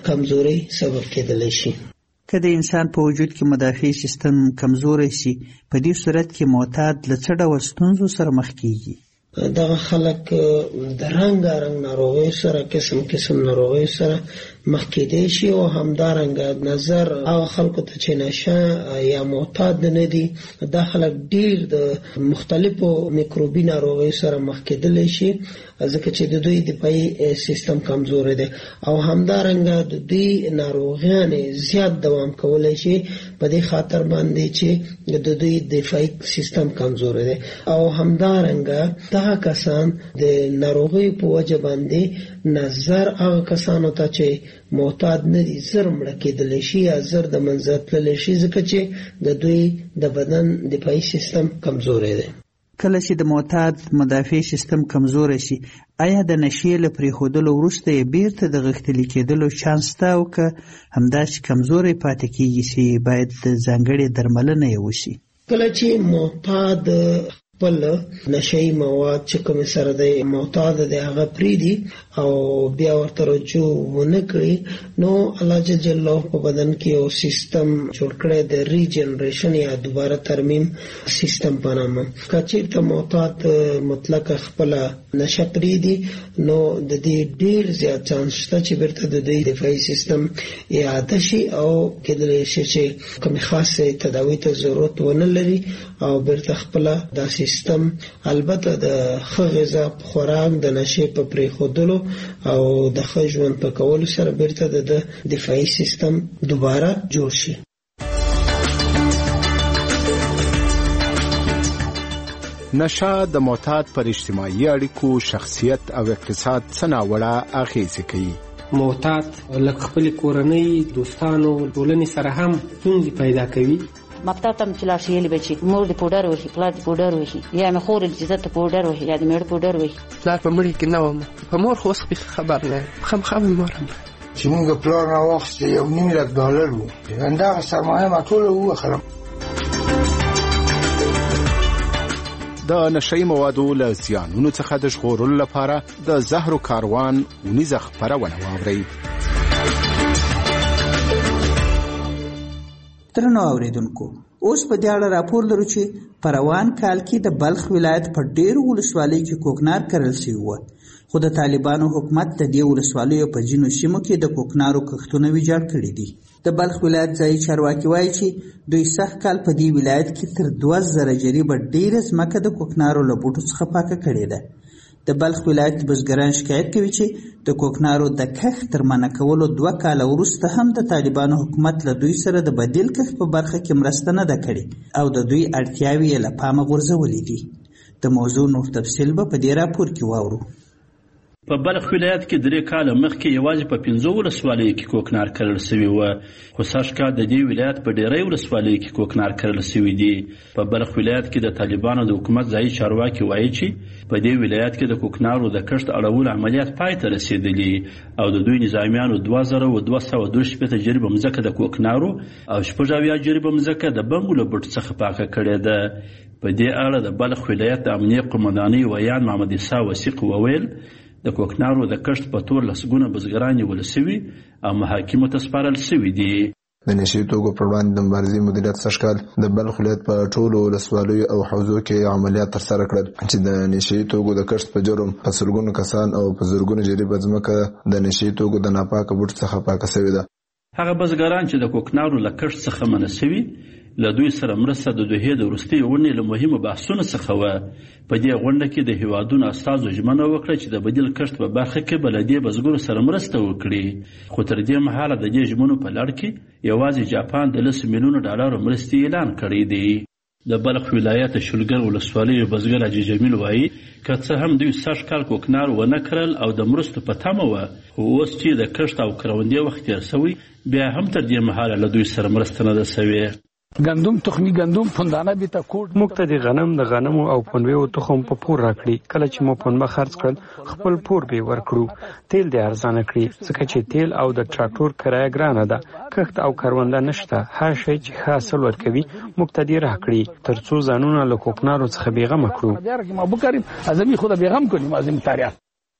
کمزوري سبب کېدلی شي. که د انسان په وجود کې مدافع سیستم کمزوری شي، په دې صورت کې معتاد له څه ډول ستونزو سره مخ کیږي؟ دغه خلک د رنګارنګ ناروغیو سره، قسم قسم ناروغیو سره مخ کېدی شي او همدارنګه نظر هغه خلکو ته چې نشه یا معتاد نه دي، دا خلک ډیر د مختلفو میکروبي ناروغیو سره مخ کېدلی شي ځکه چې د دوی دفاعي سیستم کمزوری دی او همدارنګه د دوی ناروغیانې زیات دوام کولی شي په دې خاطر باندې چې د دوی دفاعي سیستم کمزوری دی او همدارنګه دغه کسان د ناروغیو په وجه باندې نظر هغه کسانو ته چې معتاد نه دي زر مړه کېدلی شي یا زر د منځه تللی شي ځکه چې د دوی د بدن دفاعي سیستم کمزوری دی. کله چې د معتاد مدافع سیستم کمزوری شي، آیا د نشې له پرېښودلو وروسته یې بیرته د غښتلي کېدلو چانس شته او که همداسې کمزوری پاتې کېږي چې باید ځانګړې درملنه یې وشي؟ کله چې معتاد خپل نشه‌یي مواد چې کوم سره د معتاد د هغه پریدي او بیا ورته رجوع ونه کړي، نو الله جل جلاله په بدن کې یو سیستم جوړ کړی د ریجنریشن یا دوباره ترمیم سیستم په نامه. که چېرته معتاد مطلق خپل نشه پریدي، نو د دې ډیر زیات چانس شته چې بیرته د دوی دفاعي سیستم اعاده شي او کېدلی شي چې کومې خاصې تداوي ته ضرورت ونه لري او بیرته خپله دا سیستم البته د ښه غذا خوراک د نشې په پرېښودلو او د ښه ژوند په کولو سره بیرته د دفاعي سیستم دوباره جوړ شي. نشه د معتاد پر اجتماعي اړیکو، شخصیت او اقتصاد څه ناوړه اغېزې کوي. معتاد لکه خپل کورنۍ، دوستانو، ټولنې سره هم ستونزې پیدا کوي. مکتب ته چې لاړ شي یلی به چې مور دې پوډر وهي، پلار دې پوډر وهي، یا مې خور دې ته پوډر وهي، یا دې مېړه پوډر وهي. پلار په مړي کې نه وم، په مور خو اوس خبر نه یم، خامخا مې مور هم چې موږ پلار راواخیستې $1,000,000 وو، همدغه سرمایه ما ټوله ووهلم. د نشه‌یي موادو له زیانونو څخه د ژغورلو لپاره د زهرو کاروان اونیزه خپرونه واورئ. درنو اوریدونکو، اوس په دې اړه راپور لرو چې په روان کال کې د بلخ ولایت په ډېرو ولسوالیو کې کوکنار کرل شوي وو، خو د طالبانو حکومت د دې ولسوالیو په ځینو سیمو کې د کوکنارو کښتونه ویجاړ کړي دي. د بلخ ولایت ځایي چارواکي وایي چې دوی سږ کال په دې ولایت کې تر 2000 جریبه ډېره ځمکه د کوکنارو له بوټو څخه پاکه کړې ده. د بلخ ولایت بزګران شکایت کوي چې د کوکنارو د کښت تر منع کولو 2 کاله وروسته هم د طالبانو حکومت له دوی سره د بدیل کښت په برخه کې مرسته نه ده کړې او د دوی اړتیاوې یې له پامه غورځولې دي. د موضوع نور تفصیل به په دې راپور کې واورو. په بلخ ولایت کې 3 کاله مخکې یوازې په 15 ولسوالیو کې کوکنار کرل شوي وو، خو سږ کال د دې ولایت په ډېری ولسوالیو کې کوکنار کرل شوي دي. په بلخ ولایت کې د طالبانو د حکومت ځایي چارواکي وایي چې په دې ولایت کې د کوکنارو د کښت اړولو عملیات پای ته رسېدلي او د دوی نظامیانو 2222 جریبه مځکه د کوکنارو او 70 جریبه مځکه د بنګو له بوټو څخه پاکه کړې ده. په دې اړه د بلخ ولایت د امنیه قومندانۍ ویان محمد عیسی وثیق وویل د کوکنارو د کښت په تور لسګونه بزګران نیول شوي او محاکمو ته سپارل شوي دي. د نشه‌یي توکو پر وړاندې د مبارزې مدیریت سږ کال د بلخ ولایت په ټولو ولسوالیو او حوزو کې عملیات ترسره کړل چې د نشه‌یي توکو د کښت په جرم په سلګونو کسان او په زرګونو جریبه ځمکه د نشه‌یي توکو د ناپاکه بوټو څخه پاکه شوې ده. هغه بزګران چې د کوکنارو له کښت څخه منع شوي، له دوی سره مرسته د دوحې د وروستۍ غونډې له مهمو بحثونو څخه وه. په دې غونډه کې د هیوادونو استازو ژمنه وکړه چې د بدیل کښت په برخه کې به له دې بزګرو سره مرسته وکړي، خو تر دې مهاله د دې ژمنو په لړ کې یوازې جاپان د $10 میلیونو مرستې اعلان کړی دی. د بلخ ولایت شلګر ولسوالۍ بزګر حاجي جمیل وایي که څه هم دوی سږ کال کوکنار ونه کرل او د مرستو په تمه وه، خو اوس چې د کښت او کروندې وخت تېر شوی بیا هم تر دې مهاله له دوی سره مرسته نه ده شوې. گندم تخمی گندم پوندانه بیتا کوټ موږ ته د غنمو او پنبهو تخم په پور راکړي. کله چې مو پنبه خرڅ کړل خپل پور به ورکړو. تیل دې ارزانه کړي ځکه چې تیل او د ټراکټور کرایه ګرانه ده. کښت او کرونده نشته. هر شی چې حاصل ورکوي موږ ته دې راکړي ترڅو ځانونه له کوکنارو څخه بیغمه کړو.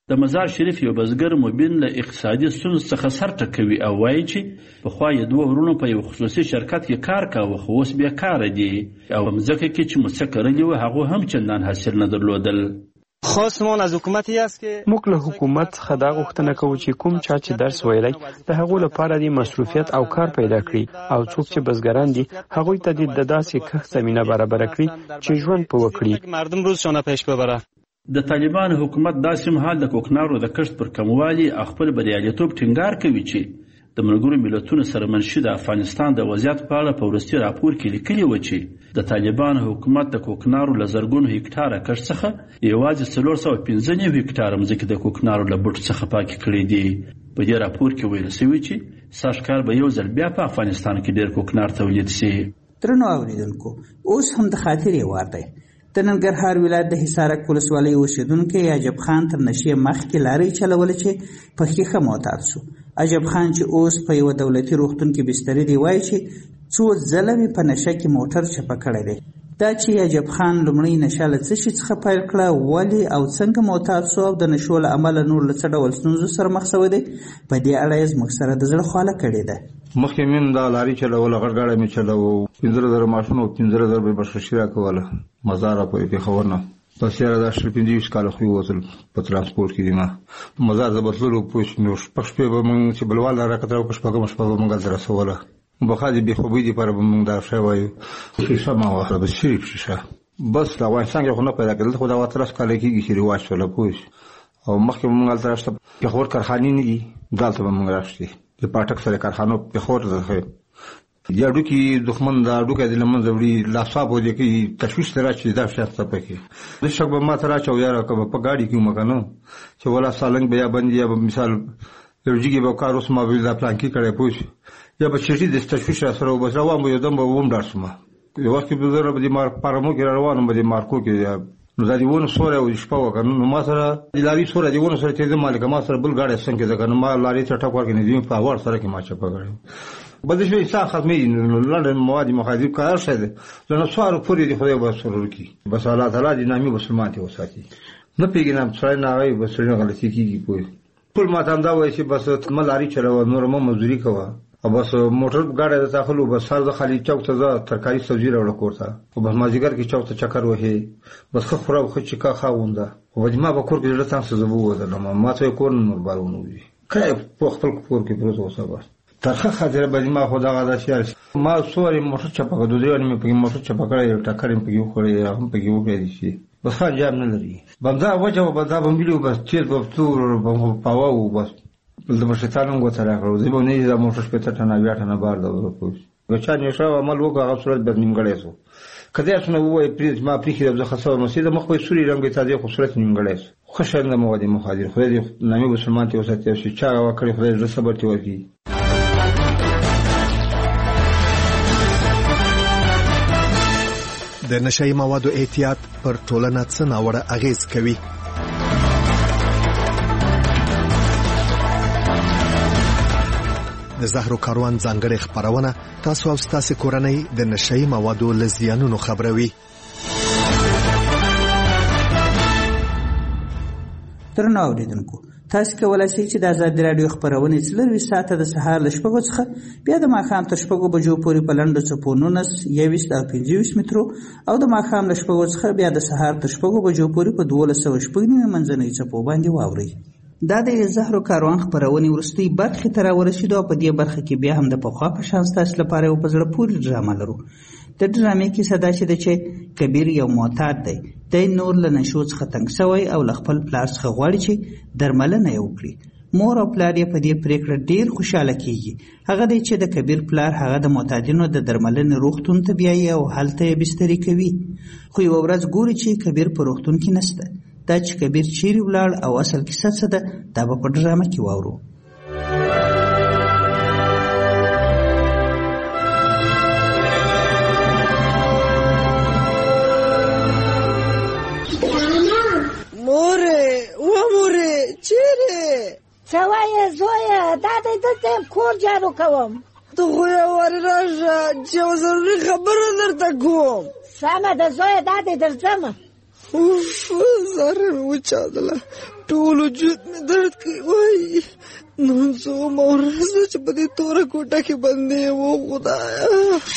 د مزار شریف یو بزګر مبین له اقتصادي ستونزو څخه سر ټکوي او وایي چې پخوا یې 2 ورونو په یو خصوصي شرکت کې کار کاوه خو اوس بیکاره دي او مځکه کې چې موږ کرلي وو هغه هم چندان حاصل نه درلودل. خاصمان از حکومت است که موږ له حکومت څخه دا غوښتنه کوو چې کوم چا چې درس ویلی د هغو لپاره د مصروفیت او کار پیدا کړي او څوک چې بزګران دي هغوی ته د داسې کښت زمینه برابره کړي چې ژوند په وکړي. مردم روزشانه پیش ببره. د طالبان حکومت داسې مهال د کوکنارو د کښت پر کموالي او خپل بریالیتوب ټینګار کوي چې د ملګرو ملتونو سره منشي د افغانستان د وضعیت په اړه په وروستي راپور کې لیکلي و چې د طالبان حکومت د کوکنارو له زرګونو هکټاره کښت څخه یوازې 415 هکټاره مځکې د کوکنارو له بوټو څخه پاکې کړې دي. په دې راپور کې ویل شوي چې سږ کال به یو ځل بیا په افغانستان کې ډېر کوکنار تولید شي. درنو اوریدونکو، اوس هم د خاطرې وار دی. د ننګرهار ولایت د حصارک ولسوالۍ اوسېدونکی عجب خان تر نشې مخکې لارۍ چلوله چې په ښیښه معتاد شو. عجب خان چې اوس په یوه دولتي روغتون کې بستري دی وایي چې 2 ځله مې په نشه کې موټر چپه کړی دی. دا چې عجب خان لومړی نشه له څه شي څخه پیل کړه، ولې او څنګه معتاد شو او د نشو له امله نور له څه ډول ستونزو سره مخ شوی دی، په دې اړه یې زموږ سره د زړه خواله کړې ده. مخکې مې دا لاري چلوله، غټ ګاډی مې چلوه، 15,000 ماشین او 15,000 به بخششي راکوله مزار پورې پېښور نه. بس یاره دا 25 کاله خو ووتل په ترانسپورټ کې دي. ما مزار ته بتللو پوه نو شپږ شپې به موږ چې بلوال راکتل او شپږم شپه به موږ هلته رسوله. بخادي بېخوبۍ دپاره به موږ دا شی وایو ښیښه ما واخله بس شریف ښیښه بس د افغانستان کې خو نه پیدا کېدل، خو دا 13 کاله کېږي چې رواج شوله پوه شو. او مخکې به موږ هلته راشته پېښور کارخانې نه دي، دلته به موږ راشتې د پاټک سره کارخانو پېښور ته د اډوکي دښمن د اډوکي د لمنځه وړي لاصاب ودې کې تشویش ته راچي دا شی ته پکې د شک به ماته راچو یاره که په ګاډي کې مکنه چې ولا سالنګ بیا باندې یا مثال ورجیږي به کار اوس ما ویل دا پلان کې کړی پوه یا به چېټي د تشویش سره وبس روان به یو دم به وم ډار شم. یو وخت به زه به د مار پارمو کې روانم به د مارکو کې نو دا دیونه سوره او شپه وکنه نو ما سره د لاري سوره دیونه سره چې د مالک ما سره بل ګاډي څنګه ځکه نو ما لاري ته ټاک ورکړې دی په اور سره کې ما چپه کړم. بده شوی انسان ختمي لندن مواد مخاطب کار شه لنه سوار پوری دی خدای به سرور کی بس الله تعالی د نامي مسلمان ته وساتي نه پیګنم څای نه وای بس نه غلطي کیږي پوي ټول ما ته دا وای چې بس ملاري چلو نور مو مزدوري کوه او بس موټر ګاډي ته داخلو بس سر د خالي چوک ته ځه ترکاری سبزی راوړ کوړه او بس مازیګر کې چوک ته چکر وهي بس خو خو چې کا خاونده او ما به کور کې له تاسو زبو وځم ما ته کور نور بارونه وي کای په خپل کور کې پروت اوسه بس ترخه خاطر به ما خدا غدا شي ما سوري موټر چپا دوی ونی په موټر چپا کړی ټکرم په یو خوري هم په یو کې شي بس خان جام نه لري بندا وجه بندا بمبلیو بس چیر په تور په پاو بس د مشتانو غو تر راغلو زه به نه د موټر په ټنه بیا ټنه بار دا پوښ غچا نشه عمل وکړه هغه صورت به نیمګړی سو کله چې نو وای پریز ما پریخي د خاصه مسجد مخ په سوري رنگ ته د خوشرت نیمګړی سو خوشاله مواد مخادر خو دې نامي مسلمان ته وساتي چې چا وکړي خدای دې صبر ته ورکی. د نشئی موادو احتیاط پر ټولنه څه ناوړه اغیز کوي؟ د زهرو کاروان ځانګړې خبرونه تاسو او تاسو کورنۍ د نشئی موادو له زیانونو خبروي. درنو اوریدونکو، تاسو کولای شئ چې د آزاد رادیو خبرونه څلور ساعته د سهار له شپږو څخه بیا د ماښام تر شپږو بجو پورې په لنډو څپو 19 او 25 مترو او د ماښام له شپږو څخه بیا د سهار تر شپږو بجو پورې په 12.9 منځنۍ څپو باندې واورئ. دا د زهرو کاروان خبرونې وروستۍ برخې ته راورسېدو او په دې برخه کې بیا هم د پخوا په شان ستاسو لپاره یو په زړه پورې ډرامه لرو. د ډرامې کیسه دا ده چې کبیر یو معتاد دی، دی نور له نشو څخه تنګ شوی او له خپل پلار څخه غواړي چې درملنه یې وکړي. مور او پلار یې په دې پریکړه ډېر خوشحاله کیږي. هغه دی چې د کبیر پلار هغه د معتادینو د درملنې روغتون ته بیایي او هلته یې بستري کوي. خو یوه ورځ ګوري چې کبیر په روغتون کې نشته. دا چې کبیر چیرې ولاړ او اصل کیسه څه ده دا به په ډرامه کې واورو. څه وایې زویه؟ دا دی دلته یم کور جارو کوم. ته خو یوارې راشه چې یوه ضروري خبره درته کوم. سمه ده زویه، دا دی درځم. اوف زهره مې وچاودله، ټول وجود مې درد کوي. وایي نن څومره ورځ ده چې په دې توره کوټه کې بندي یم. خدایا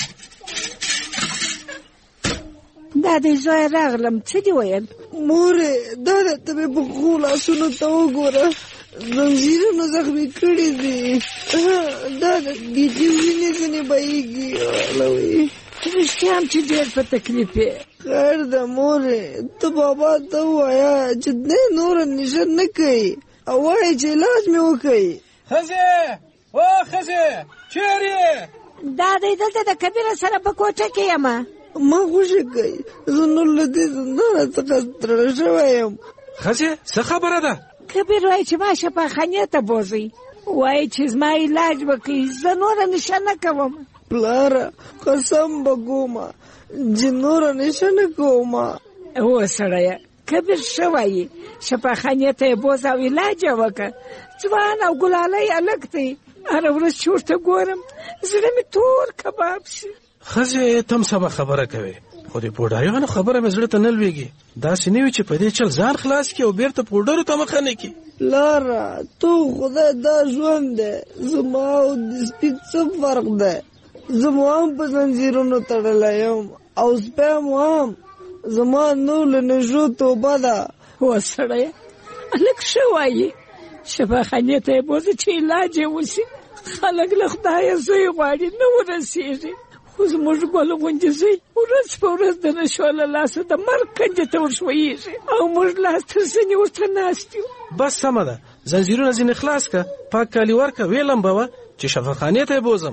دا دی زوی راغلم، څه دې ویل؟ مورې دا ته مې په ښو لاسونو ته وګوره، زنځیرونه زخمي کړي دي، دا د ګیدي وینې ځینې بهیږي. والوی رښتیا هم چې ډېر په تکلیف یې. خیر ده مورې، ته بابا ته ووایه چې دی نوره نشه نه کوي او وایي چې علاج مې وکوي. ښځې او ښځې چېرې یې؟ دا دی دلته د کبیره سره په کوټه کې یم. ما خوشي کوي، زه نور له دې زندانه څخه تړل شوی یم. ښځې څه خبره ده؟ کبیر وایي چې ما شفاخانې ته بوځئ، وایي چې زما علاج وکړي، زه نوره نشه نه کوم. پلاره قسم به کومه چې نوره نشه نه کوم. هو سړیه، کبیر ښه وایي، شفاخانې ته یې بوځه او علاج یې وکړه. ځوان او ګلالی هلک دی، هره ورځ چې ورته ګورم زړه مې تور کباب شي. ښځې ته هم سمه خبره کوې، خو د پوډریانو خبره مې زړه ته نه لوېږي. داسې نه وي چې په دې چل ځان خلاص کړي او بېرته پوډرو ته مخه نه کړي. لاره تو خدای دا ژوند دی، زما او د سپي څه فرق دی؟ زما هم په زنځیرونو تړلی یم او سپی مو هم. زما نور له نشو توبه ده. هو سړیه هلک ښه وایي، شفاخانې ته یې بوځه چې علاج یې وشي. خلک له خدایه زوی غواړي، نه ورسېږي. خو زموږ ګل غوندې زوی ورځ په ورځ د نشو له لاسه د مرګ کنجې ته ورښویېږي او موږ لاس تر زنې ورته ناست یو. بس سمه ده، زنځیرونه ځینې خلاص که، پاک کالي ورکه، ویې لمبوه چې شفاخانې ته یې بوځم.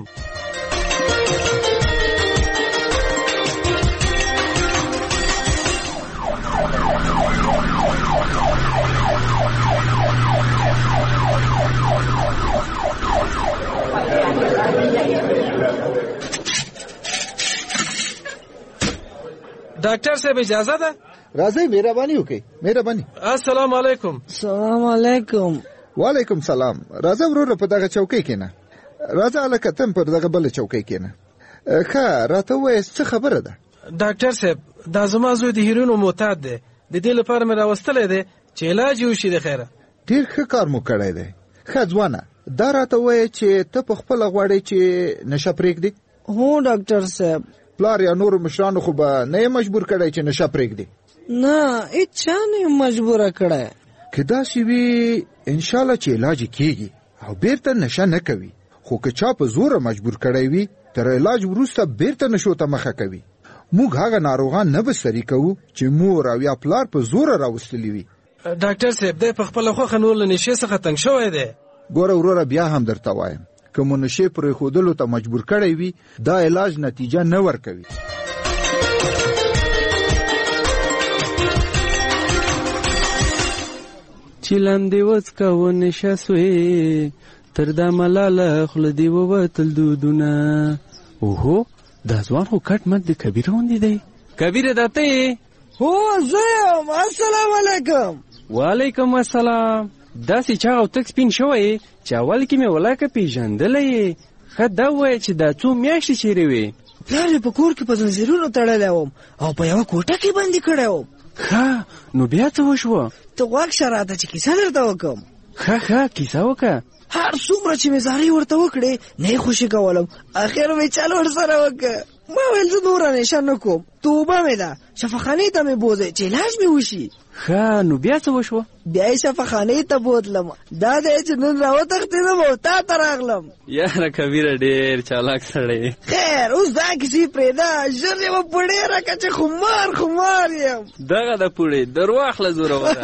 ډاکټر صاحب اجازه ده؟ راځئ مهرباني وکړئ. مهرباني. السلام علیکم. سلام علیکم. وعلیکم سلام. راځه وروره په دغه چوکۍ کېنه. راځه هلکه ته پر دغه بله چوکۍ کېنه. ښه راته ووایه څه خبره ده؟ ډاکټر صاحب دا زما زوی د هیروینو معتاد دی، د دې لپاره مې راوستلی دی چې علاج یې وشي. د خیره ډېر ښه کار مو کړی دی. ښه ځوانه دا راته ووایه چې ته په خپله غواړې چې نشه پرېږدې؟ هو ډاکټر صاحب. پلار یا نورو مشرانو خو به نه یې مجبور کړی چې نشه پرېږدې؟ نه هېڅ چا نه یې مجبوره کړی. که داسې وي انشاءالله چې علاج یې کېږي او بیرته نشه نه کوي. خو که چا په زوره مجبور کړی وي تر علاج وروسته بیرته نشو ته مخه کوي. موږ هغه ناروغان نه بستري کوو چې مور او یا پلار په زوره راوستلي وي. ډاکټر صاحب دی په خپله خوښه نور له نشې څخه تنګ شوی دی. ګوره وروره بیا هم درته وایم، که مو نشې پرېښودلو ته مجبور کړی وي دا علاج نتیجه نه ورکوي. چې لاندې وڅکه ونشه سوې تر دا ملاله خوله دې ووتل دودونه. اوهو دا ځوان خو کټ مټ د کبیره غوندې دی. کبیره دا ته یې؟ هو زه یم. السلام علیکم. وعلیکم السلام. داسې چاغ او تک سپین شوی چې اول کې مې ولاکه پیژندلی یې. ښه دا ووایه چې دا څو میاشتې چیرې وې؟ پلار مې په کور کې په زنځیرونو تړلی وم او په یوه کوټه کې بندي کړی وم. ښه نو بیا څه وشوه؟ ته غوږ شه راته چې کیسه درته وکړم. ښه کیسه وکړه. هر څومره چې مې زارۍ ورته وکړې نه یې خوشي کولم. اخر مې چل ورسره وکړه. ما ویل زه نوره نشه نه کوم، توبه مې ده، شفاخانې ته مې بوځئ چې علاج مې وشي. ښه نو بیا څه وشوه؟ بیا یې شفاخانې ته بوتلم. دا دی چې نن راوتښتېدم او تا ته راغلم. یاره کبیره ډېر چالاک سړی. خیر اوس دا کیسې پرېږده، ژر یې به پوډې راکړه چې خمار یم. دغه د پوډې در واخله زوروره.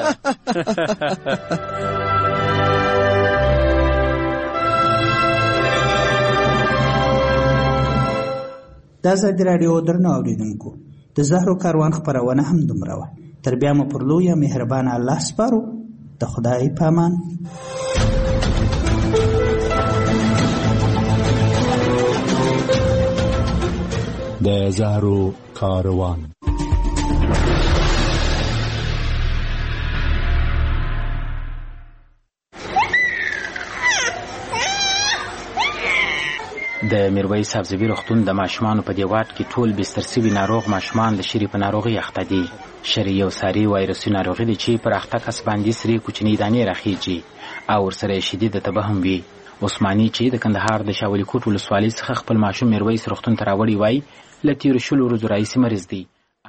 د ازادي راډیو درنو اورېدونکو د زهرو کاروان خپرونه هم دومره وه. تر بیا مو پر لویه مهربانه الله سپارو. د خدای په امان. د زهرو کاروان. د میرویس سبزوي روغتون د ماشومانو په دې واټ کې ټول بستر سوي ناروغ ماشومان د شری په ناروغي اخته دي. شری یو ساري وایرسي ناروغي ده چې پر اخته کس باندې سری کوچني دانې راخیږي او ورسره شدید تبه هم وي. عثماني چې د کندهار د شاولی کوټ ولسوالۍ څخه خپل ماشوم میرویس روغتون ته راوړی وای له تیرو 10 ورځو راهیسې مریض دی.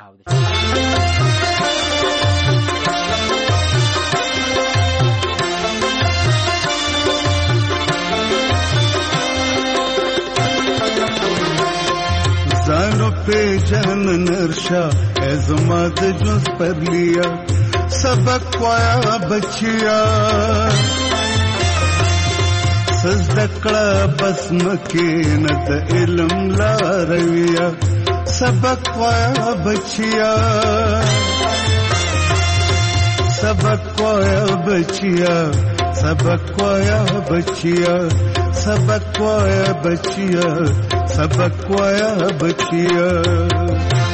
زانو पे जन नरशा एज़माद जुज़ पर लिया सबक पाया बचिया सजदकड़ा बसम के नद इल्म ला रविया सबक पाया बचिया सबक पाया बचिया सबक पाया बचिया सबक पाया बचिया सबक पाया बचिया